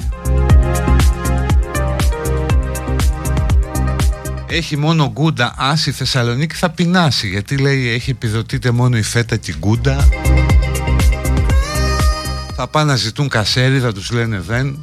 [SPEAKER 3] Έχει μόνο γκούντα. Άση Θεσσαλονίκη θα πεινάσει, γιατί λέει έχει επιδοτείται μόνο η φέτα και η γκούντα. Θα πάνε να ζητούν κασέρι, θα τους λένε δεν.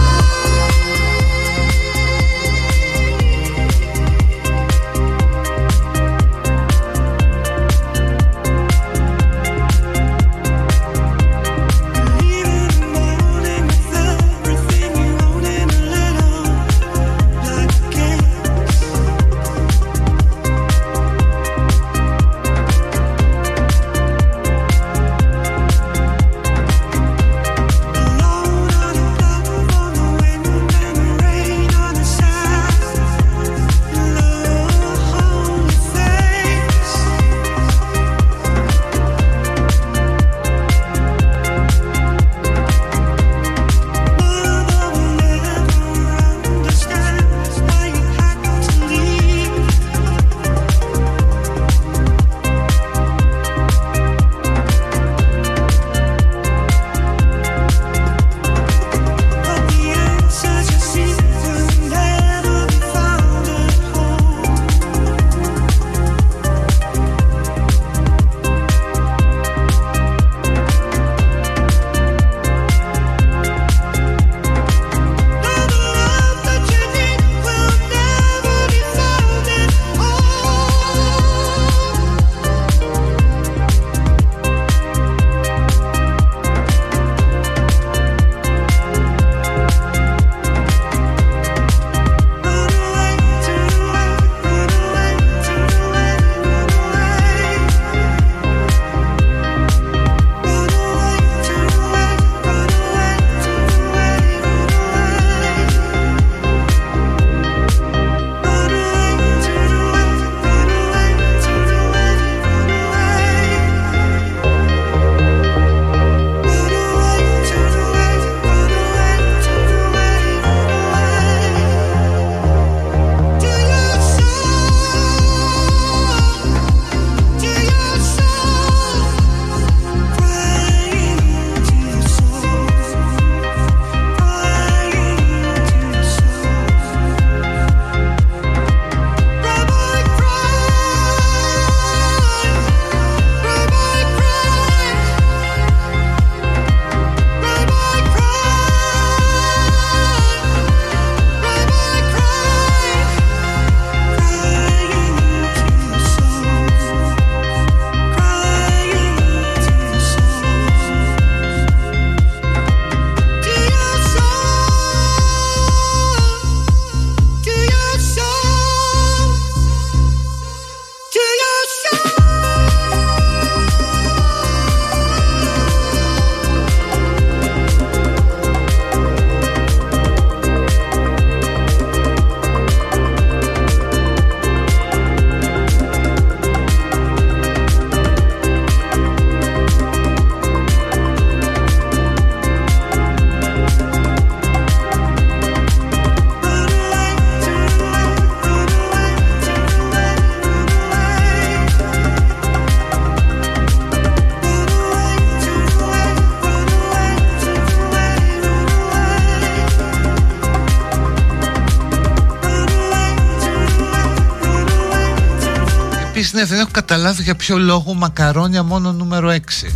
[SPEAKER 3] Επίσης, ναι, δεν έχω καταλάβει για ποιο λόγο μακαρόνια μόνο νούμερο 6.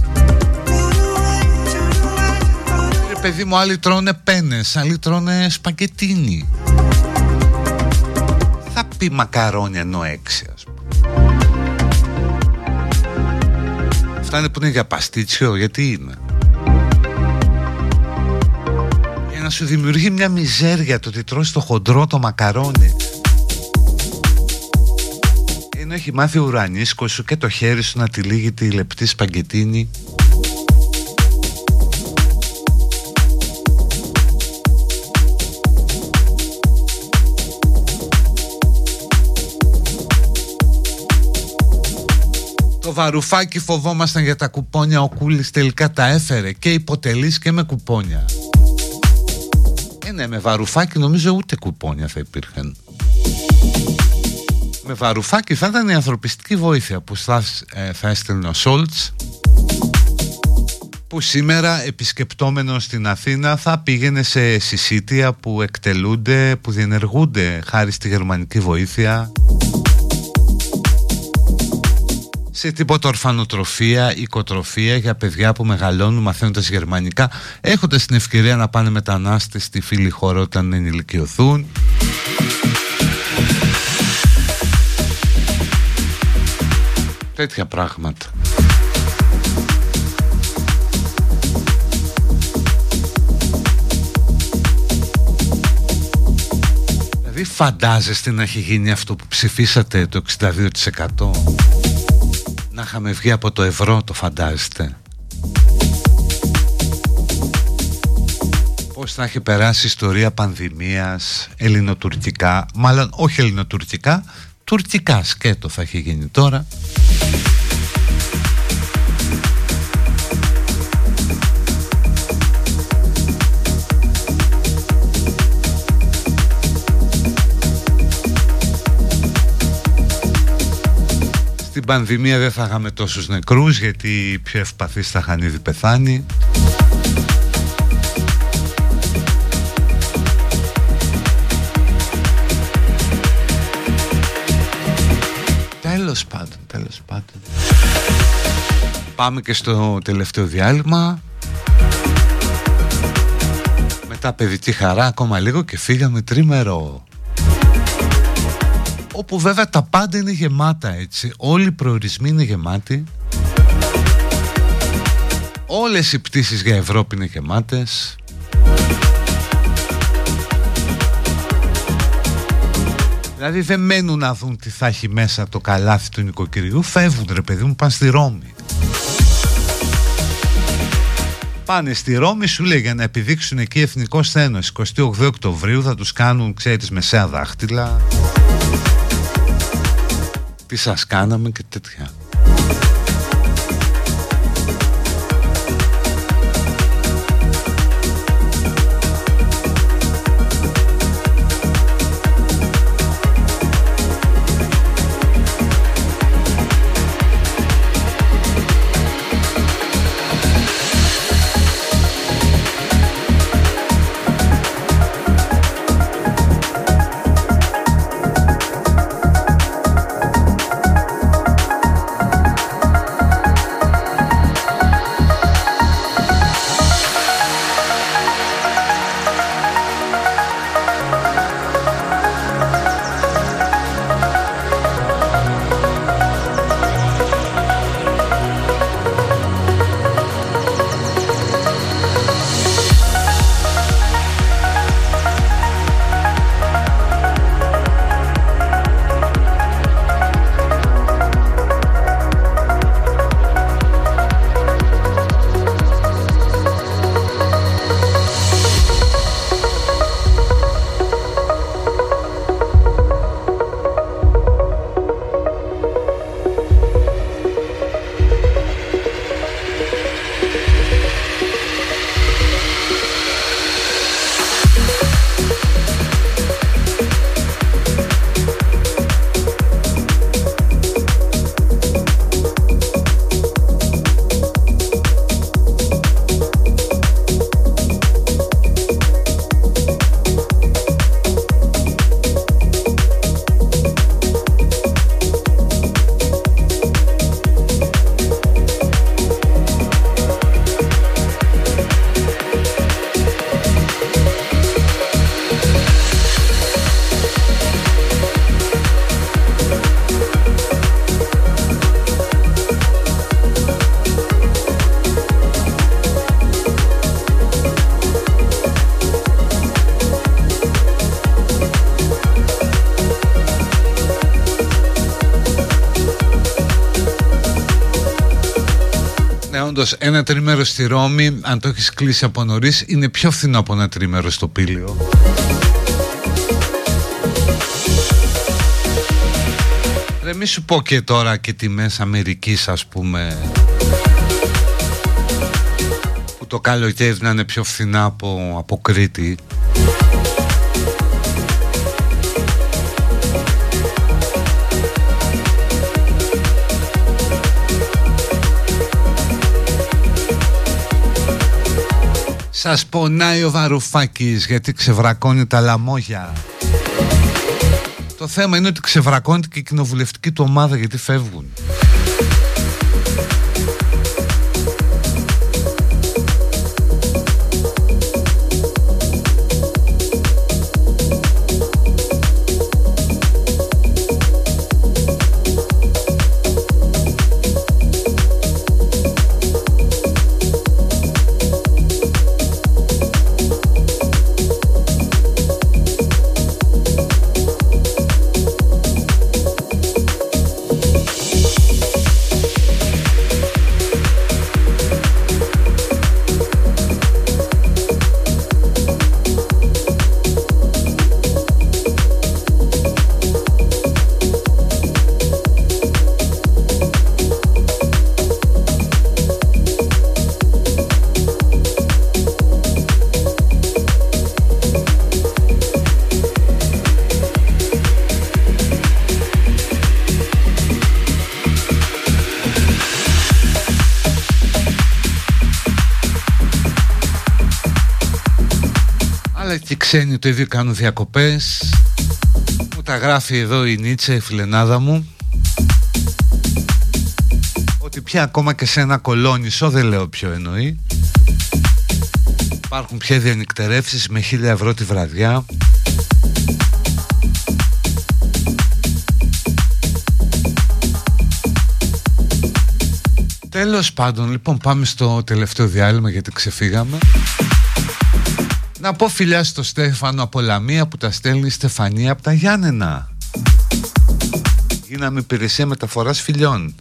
[SPEAKER 3] Ρε παιδί μου, άλλοι τρώνε πένες, άλλοι τρώνε σπαγκετίνι. Θα πει μακαρόνια ενώ 6, ας πούμε. Αυτά είναι που είναι για παστίτσιο, γιατί είναι. Ένα σου δημιουργεί μια μιζέρια το ότι τρως το χοντρό το μακαρόνι, ενώ έχει μάθει ο ουρανίσκος σου και το χέρι σου να τυλίγει τη λεπτή σπαγκετίνη. Το βαρουφάκι φοβόμασταν για τα κουπόνια, ο Κούλης τελικά τα έφερε και υποτελείς και με κουπόνια. Ναι, με βαρουφάκι νομίζω ούτε κουπόνια θα υπήρχαν. Με βαρουφάκι θα ήταν η ανθρωπιστική βοήθεια που θα έστελνε ο Σόλτς, που σήμερα επισκεπτόμενος στην Αθήνα θα πήγαινε σε συσίτια που εκτελούνται, που διενεργούνται χάρη στη γερμανική βοήθεια, σε τίποτα ορφανοτροφία, οικοτροφία για παιδιά που μεγαλώνουν μαθαίνοντας γερμανικά, έχοντας την ευκαιρία να πάνε μετανάστες στη φίλη χώρα όταν ενηλικιωθούν. Τέτοια πράγματα. Δηλαδή φαντάζεστε να έχει γίνει αυτό που ψηφίσατε, το 62%? Να είχαμε βγει από το ευρώ, το φαντάζεστε? Πώς θα έχει περάσει η ιστορία πανδημίας, ελληνοτουρκικά, μάλλον όχι ελληνοτουρκικά, τουρκικά σκέτο θα έχει γίνει τώρα. Στην πανδημία δεν θα είχαμε τόσους νεκρούς, γιατί οι πιο ευπαθείς θα είχαν ήδη πεθάνει. Τέλος πάντων. Πάμε και στο τελευταίο διάλειμμα. Μετά παιδική χαρά ακόμα λίγο και φύγαμε τρίμερο. Όπου βέβαια τα πάντα είναι γεμάτα, έτσι. Όλοι οι προορισμοί είναι γεμάτοι. Όλες οι πτήσεις για Ευρώπη είναι γεμάτες. Δηλαδή δεν μένουν να δουν τι θα έχει μέσα το καλάθι του νοικοκυριού. Φεύγουν ρε παιδί μου, πάνε στη Ρώμη. Πάνε στη Ρώμη, σου λέει, για να επιδείξουν εκεί εθνικό σθένος. 28 Οκτωβρίου θα τους κάνουν, ξέρεις, μεσαία δάχτυλα. Τι σας κάναμε και τέτοια. Όντως ένα τρίμερο στη Ρώμη, αν το έχεις κλείσει από νωρίς, είναι πιο φθηνό από ένα τρίμερο στο Πήλιο. Ρε μη σου πω και τώρα και τιμές Αμερικής, ας πούμε, που το καλοκαίρι να είναι πιο φθηνά από Κρήτη. Σας πονάει ο Βαρουφάκης γιατί ξεβρακώνει τα λαμόγια. Το θέμα είναι ότι ξεβρακώνεται και η κοινοβουλευτική του ομάδα γιατί φεύγουν. Και ξένοι το ίδιο κάνουν διακοπές. Μου τα γράφει εδώ η Νίτσε, η φιλενάδα μου, ότι πια ακόμα και σε ένα κολόνισο, δεν λέω ποιο εννοεί, υπάρχουν πια διανυκτερεύσεις με 1.000 ευρώ τη βραδιά. Τέλος πάντων, λοιπόν, πάμε στο τελευταίο διάλειμμα γιατί ξεφύγαμε. Να πω φιλιά στο Στέφανο από Λαμία που τα στέλνει η Στεφανία από τα Γιάννενα. Γίναμε υπηρεσία μεταφοράς φιλιών.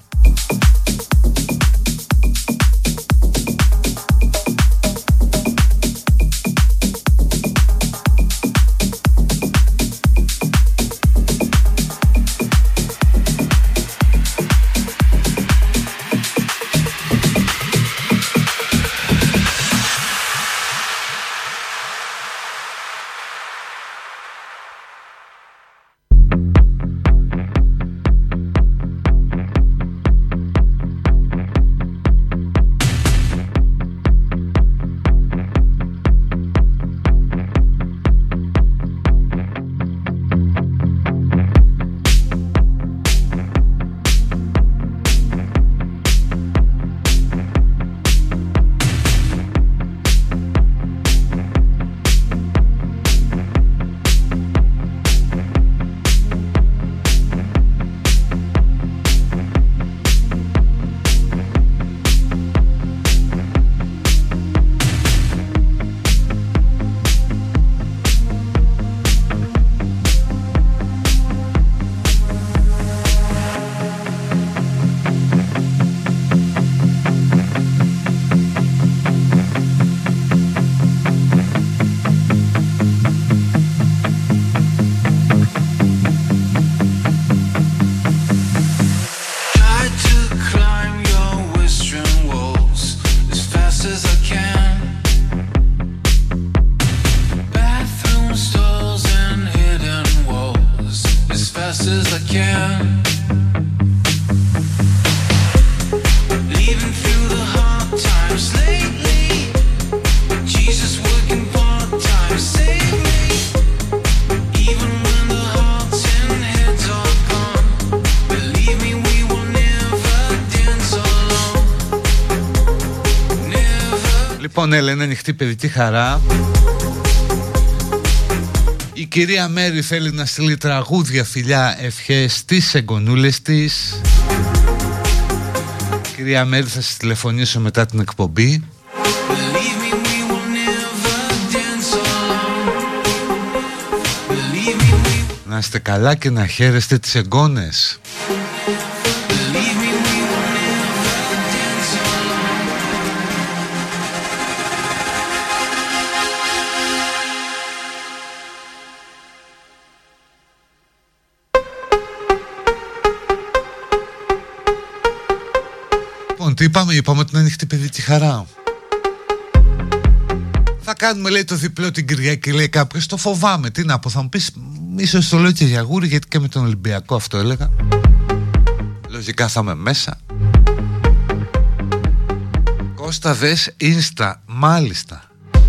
[SPEAKER 3] Λοιπόν, Έλενα, ανοιχτή παιδική χαρά. Η κυρία Μέρη θέλει να στείλει τραγούδια, φιλιά, ευχές στις εγγονούλες της. Κυρία Μέρη, θα σας τηλεφωνήσω μετά την εκπομπή. Να είστε καλά και να χαίρεστε τις εγγόνες. Λοιπόν, τι είπαμε ότι είναι ανοιχτή παιδική χαρά. Θα κάνουμε, λέει, το διπλό την Κυριακή, λέει κάποιος. Το φοβάμαι, τι να πω, θα μου πεις, ίσως το λέω και για γούρι, γιατί και με τον Ολυμπιακό αυτό έλεγα. Λογικά θα είμαι μέσα. Κώστα, δες Insta, μάλιστα.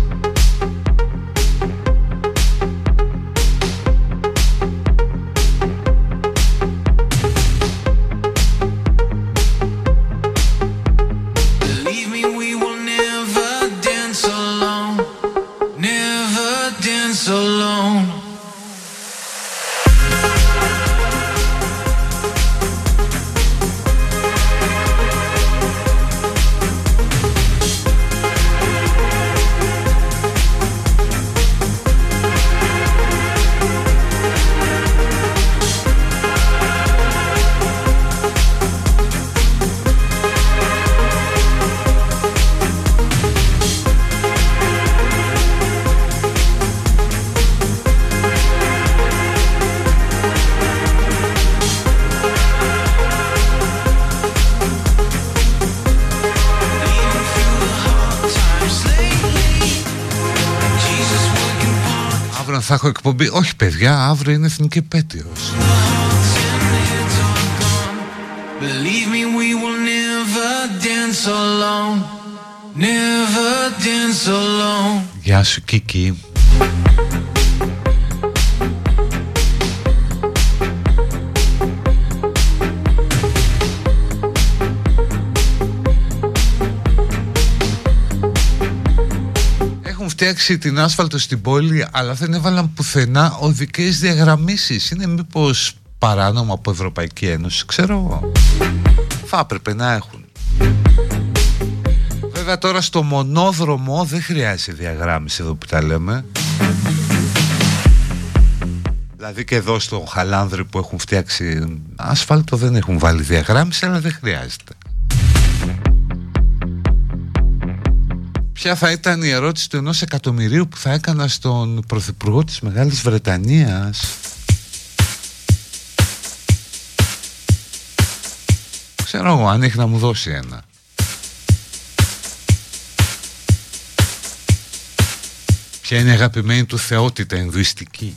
[SPEAKER 3] Θα έχω εκπομπή. Όχι παιδιά, αύριο είναι εθνική επέτειος. Γεια σου Κίκη. Φτιάξει την άσφαλτο στην πόλη, αλλά δεν έβαλαν πουθενά οδικές διαγραμμίσεις. Είναι μήπως παράνομο από Ευρωπαϊκή Ένωση, ξέρω εγώ. Θα έπρεπε να έχουν. Βέβαια τώρα στο μονόδρομο δεν χρειάζεται διαγράμμιση εδώ που τα λέμε. Δηλαδή και εδώ στο Χαλάνδρη που έχουν φτιάξει άσφαλτο δεν έχουν βάλει διαγράμμιση, αλλά δεν χρειάζεται. Ποια θα ήταν η ερώτηση του 1 εκατομμυρίου που θα έκανα στον Πρωθυπουργό της Μεγάλης Βρετανίας? Ξέρω εγώ, αν έχει να μου δώσει ένα. Ποια είναι η αγαπημένη του θεότητα ινδουιστική?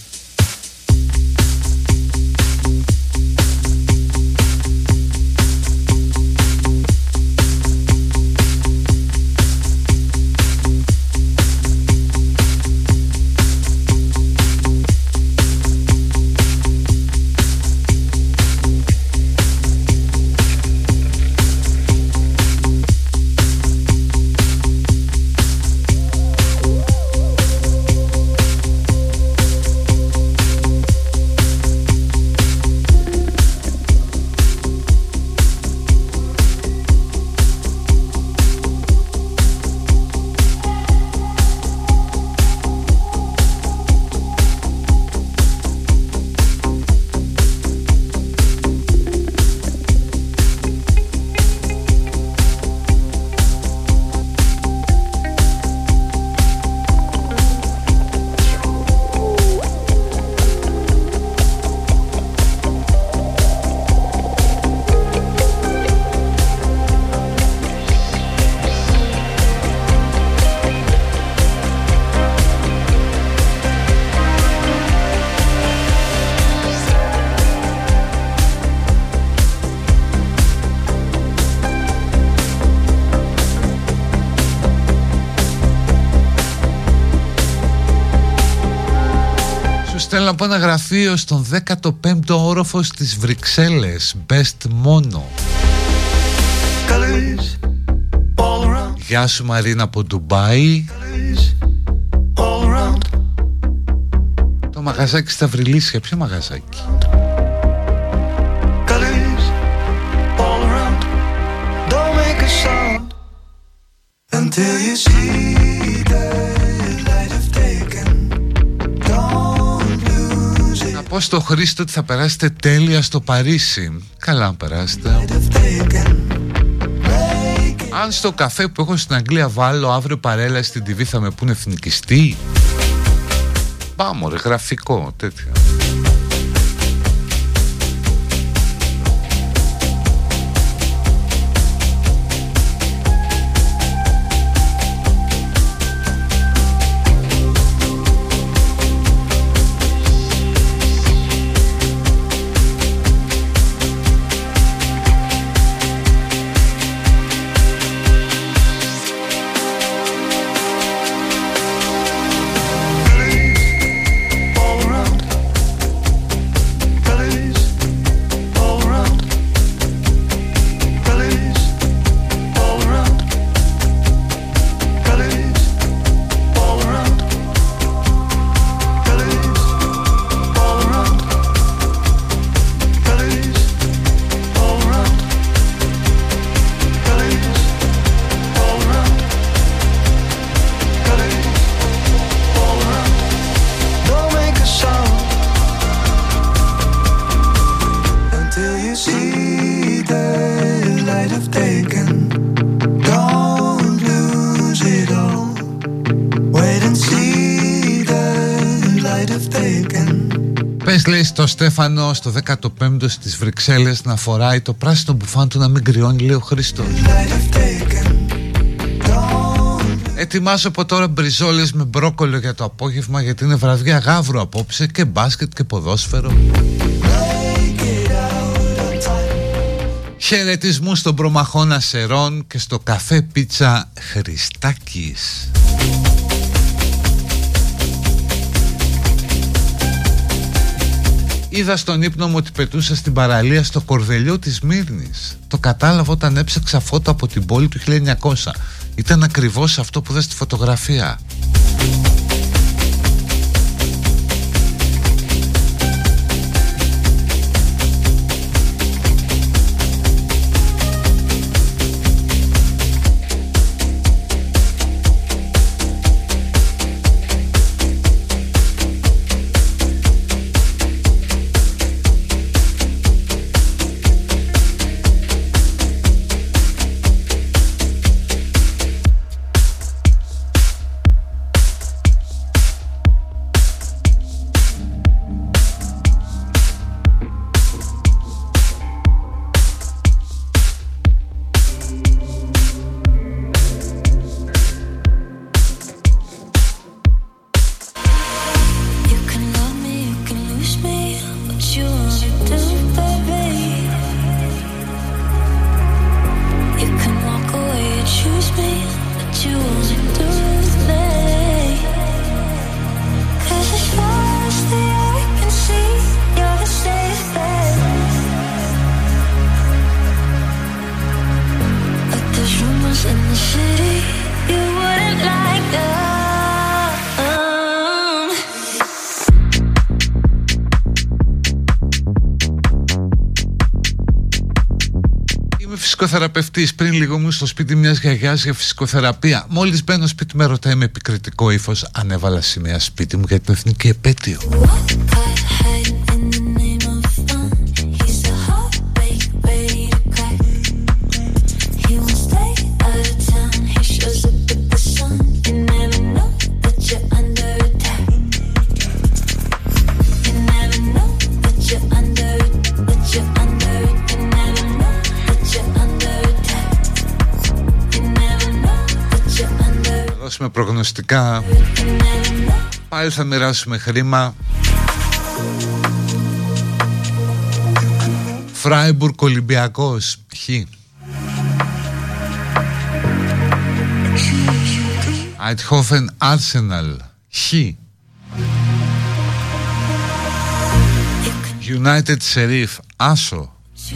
[SPEAKER 3] Θέλω να πω ένα γραφείο στον 15ο όροφο στις Βρυξέλλες. Best μόνο. Γεια σου Μαρίνα από Ντουμπάι. Το μαγαζάκι στα Βρυλίσια. Ποιο μαγαζάκι? Until you see the light of taken. Να πω στο Χρήστο ότι θα περάσετε τέλεια στο Παρίσι. Καλά να περάσετε. Αν στο καφέ που έχω στην Αγγλία βάλω αύριο παρέλαση στην TV θα με πούνε εθνικιστή. Πάμε ρε, γραφικό τέτοιο. Πες, λέει, στο Στέφανο στο 15ο στις Βρυξέλλες να φοράει το πράσινο μπουφάν του να μην κρυώνει, λέει ο Χριστός. Ετοιμάσω από τώρα μπριζόλες με μπρόκολο για το απόγευμα, γιατί είναι βραδιά γάβρου απόψε και μπάσκετ και ποδόσφαιρο. Χαιρετισμού στον προμαχώνα Σερών και στο καφέ πίτσα Χριστάκης. Είδα στον ύπνο μου ότι πετούσα στην παραλία στο κορδελιό της Μύρνης. Το κατάλαβα όταν έψαξα φώτο από την πόλη του 1900. Ήταν ακριβώς αυτό που είδα στη φωτογραφία. Φυσικοθεραπευτής. Πριν λίγο ήμουν στο σπίτι μιας γιαγιάς για φυσικοθεραπεία. Μόλις μπαίνω σπίτι με ρωτάει με επικριτικό ύφος αν έβαλα σημαία σπίτι μου για την εθνική επέτειο. Με προγνωστικά. Πάλι θα μοιράσουμε χρήμα. Φράιμπουργκ Ολυμπιακός Χ. Αιτχόφεν Άρσεναλ Χ. United Sheriff Άσο.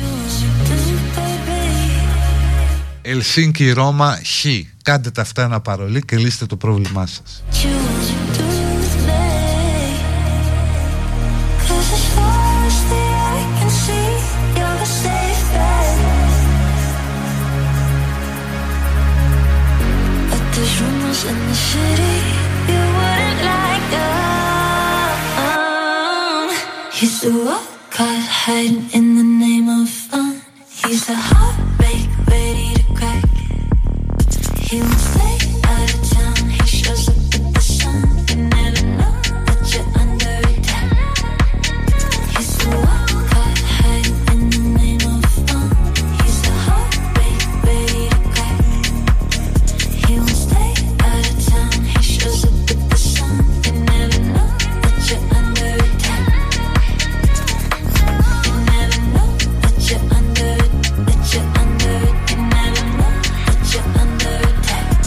[SPEAKER 3] Ελσίνκι Ρώμα Χ. Κάντε τα αυτά ένα παρολί και λύστε το πρόβλημά σας. He's the wild card hiding in the name of fun. He's the heartbreak ready to crack. He won't stay out of town. He shows up with the sun. You never know that you're under attack. He's the wild card hiding in the name of fun. He's the heartbreak ready to crack. He won't stay out of town. He shows up with the sun. You never know that you're under attack. You never know that you're under. That you're under. You never know that you're under attack.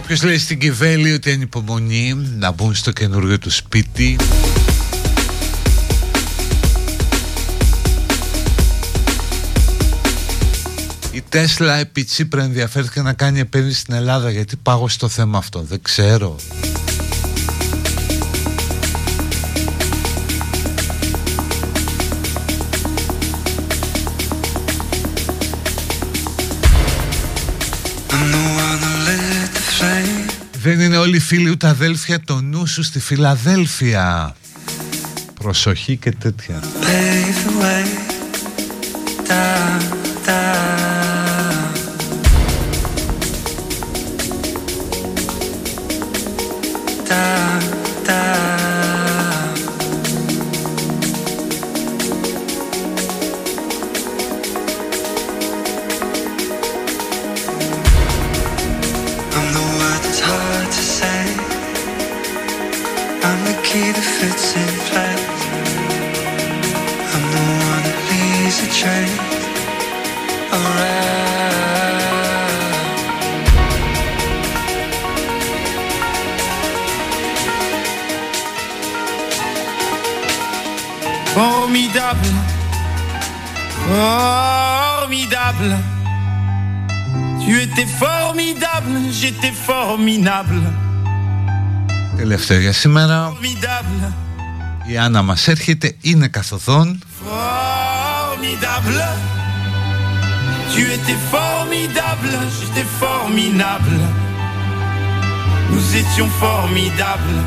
[SPEAKER 3] Κάποιος λέει στην Κιβέλη ότι ανυπομονεί να μπουν στο καινούργιο του σπίτι. Η Τέσλα επί Τσίπρα ενδιαφέρθηκε να κάνει επένδυση στην Ελλάδα. Γιατί πάγωσε το θέμα αυτό? Δεν ξέρω. Δεν είναι όλοι φίλοι ούτε αδέλφια, το νου σου στη Φιλαδέλφια. Προσοχή και τέτοια.
[SPEAKER 6] Formidable, formidable. Tu étais formidable, j'étais formidable.
[SPEAKER 3] Τελευταίο για σήμερα.
[SPEAKER 6] Formidable,
[SPEAKER 3] Η Άννα μας έρχεται, είναι καθοδόν.
[SPEAKER 6] formidable. Tu étais formidable, j'étais formidable. Nous étions formidables.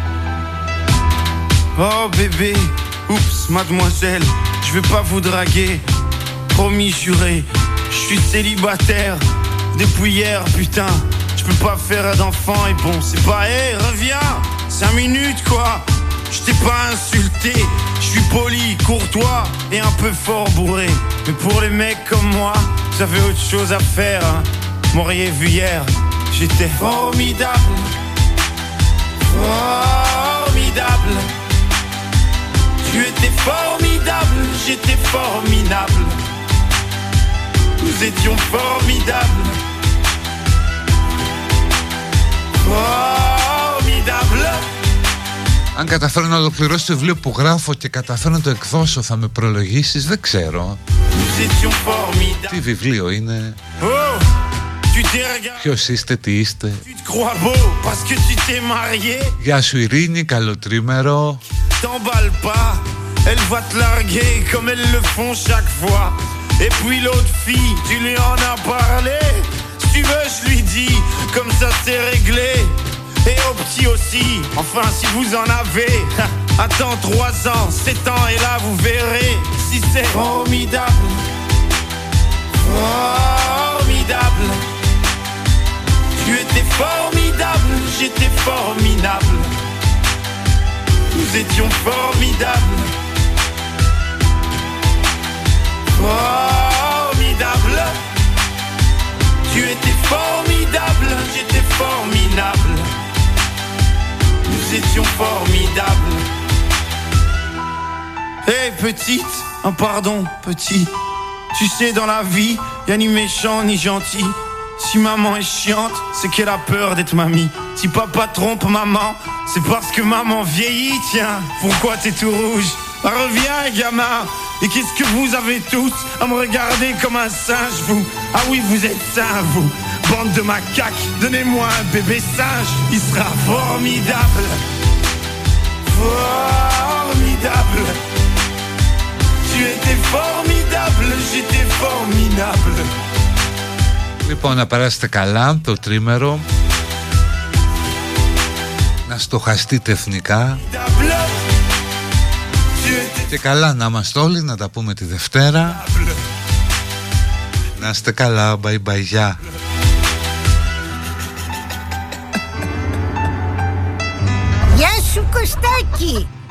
[SPEAKER 6] Oh bébé, oups, mademoiselle, je vais pas vous draguer. Promis, juré, je suis célibataire depuis hier, putain. Je peux pas faire d'enfant et bon, c'est pas, hé, reviens, 5 minutes quoi. Je t'ai pas insulté, je suis poli, courtois et un peu fort bourré. Mais pour les mecs comme moi, vous avez autre chose à faire, hein. M'auriez vu hier, j'étais formidable. Formidable. Tu étais formidable, j'étais formidable. Nous étions formidables. Formidable.
[SPEAKER 3] Αν καταφέρω να ολοκληρώσω το βιβλίο που γράφω και καταφέρω να το εκδώσω, θα με προλογίσεις? Δεν ξέρω. Τι βιβλίο είναι? Ποιος είστε, τι είστε? Γεια σου Ειρήνη, καλό τρίμερο.
[SPEAKER 6] T'emballe pas, elle va te larguer comme elles le font chaque fois. Et puis l'autre fille, tu lui en as parlé. Si tu veux, je lui dis, comme ça c'est réglé. Et au petit aussi, enfin si vous en avez. Attends 3 ans, 7 ans et là vous verrez si c'est formidable. Formidable. Tu étais formidable, j'étais formidable. Nous étions formidables. Formidable. Tu étais formidable, j'étais formidable. Nous étions formidables. Hey petite, oh pardon petit. Tu sais dans la vie, y'a ni méchant ni gentil. Si maman est chiante, c'est qu'elle a peur d'être mamie. Si papa trompe maman, c'est parce que maman vieillit, tiens. Pourquoi t'es tout rouge? Reviens gamin. Et qu'est-ce que vous avez tous à me regarder comme un singe, vous? Ah oui, vous êtes sains, vous. Bande de macaques, donnez-moi un bébé singe. Il sera formidable. Formidable. Tu étais formidable, j'étais formidable.
[SPEAKER 3] Λοιπόν, να περάσετε καλά το τρίμερο, να στοχαστείτε εθνικά και καλά να είμαστε όλοι, να τα πούμε τη Δευτέρα. Να είστε καλά, bye bye, γεια.
[SPEAKER 7] Γεια σου Κωστάκη.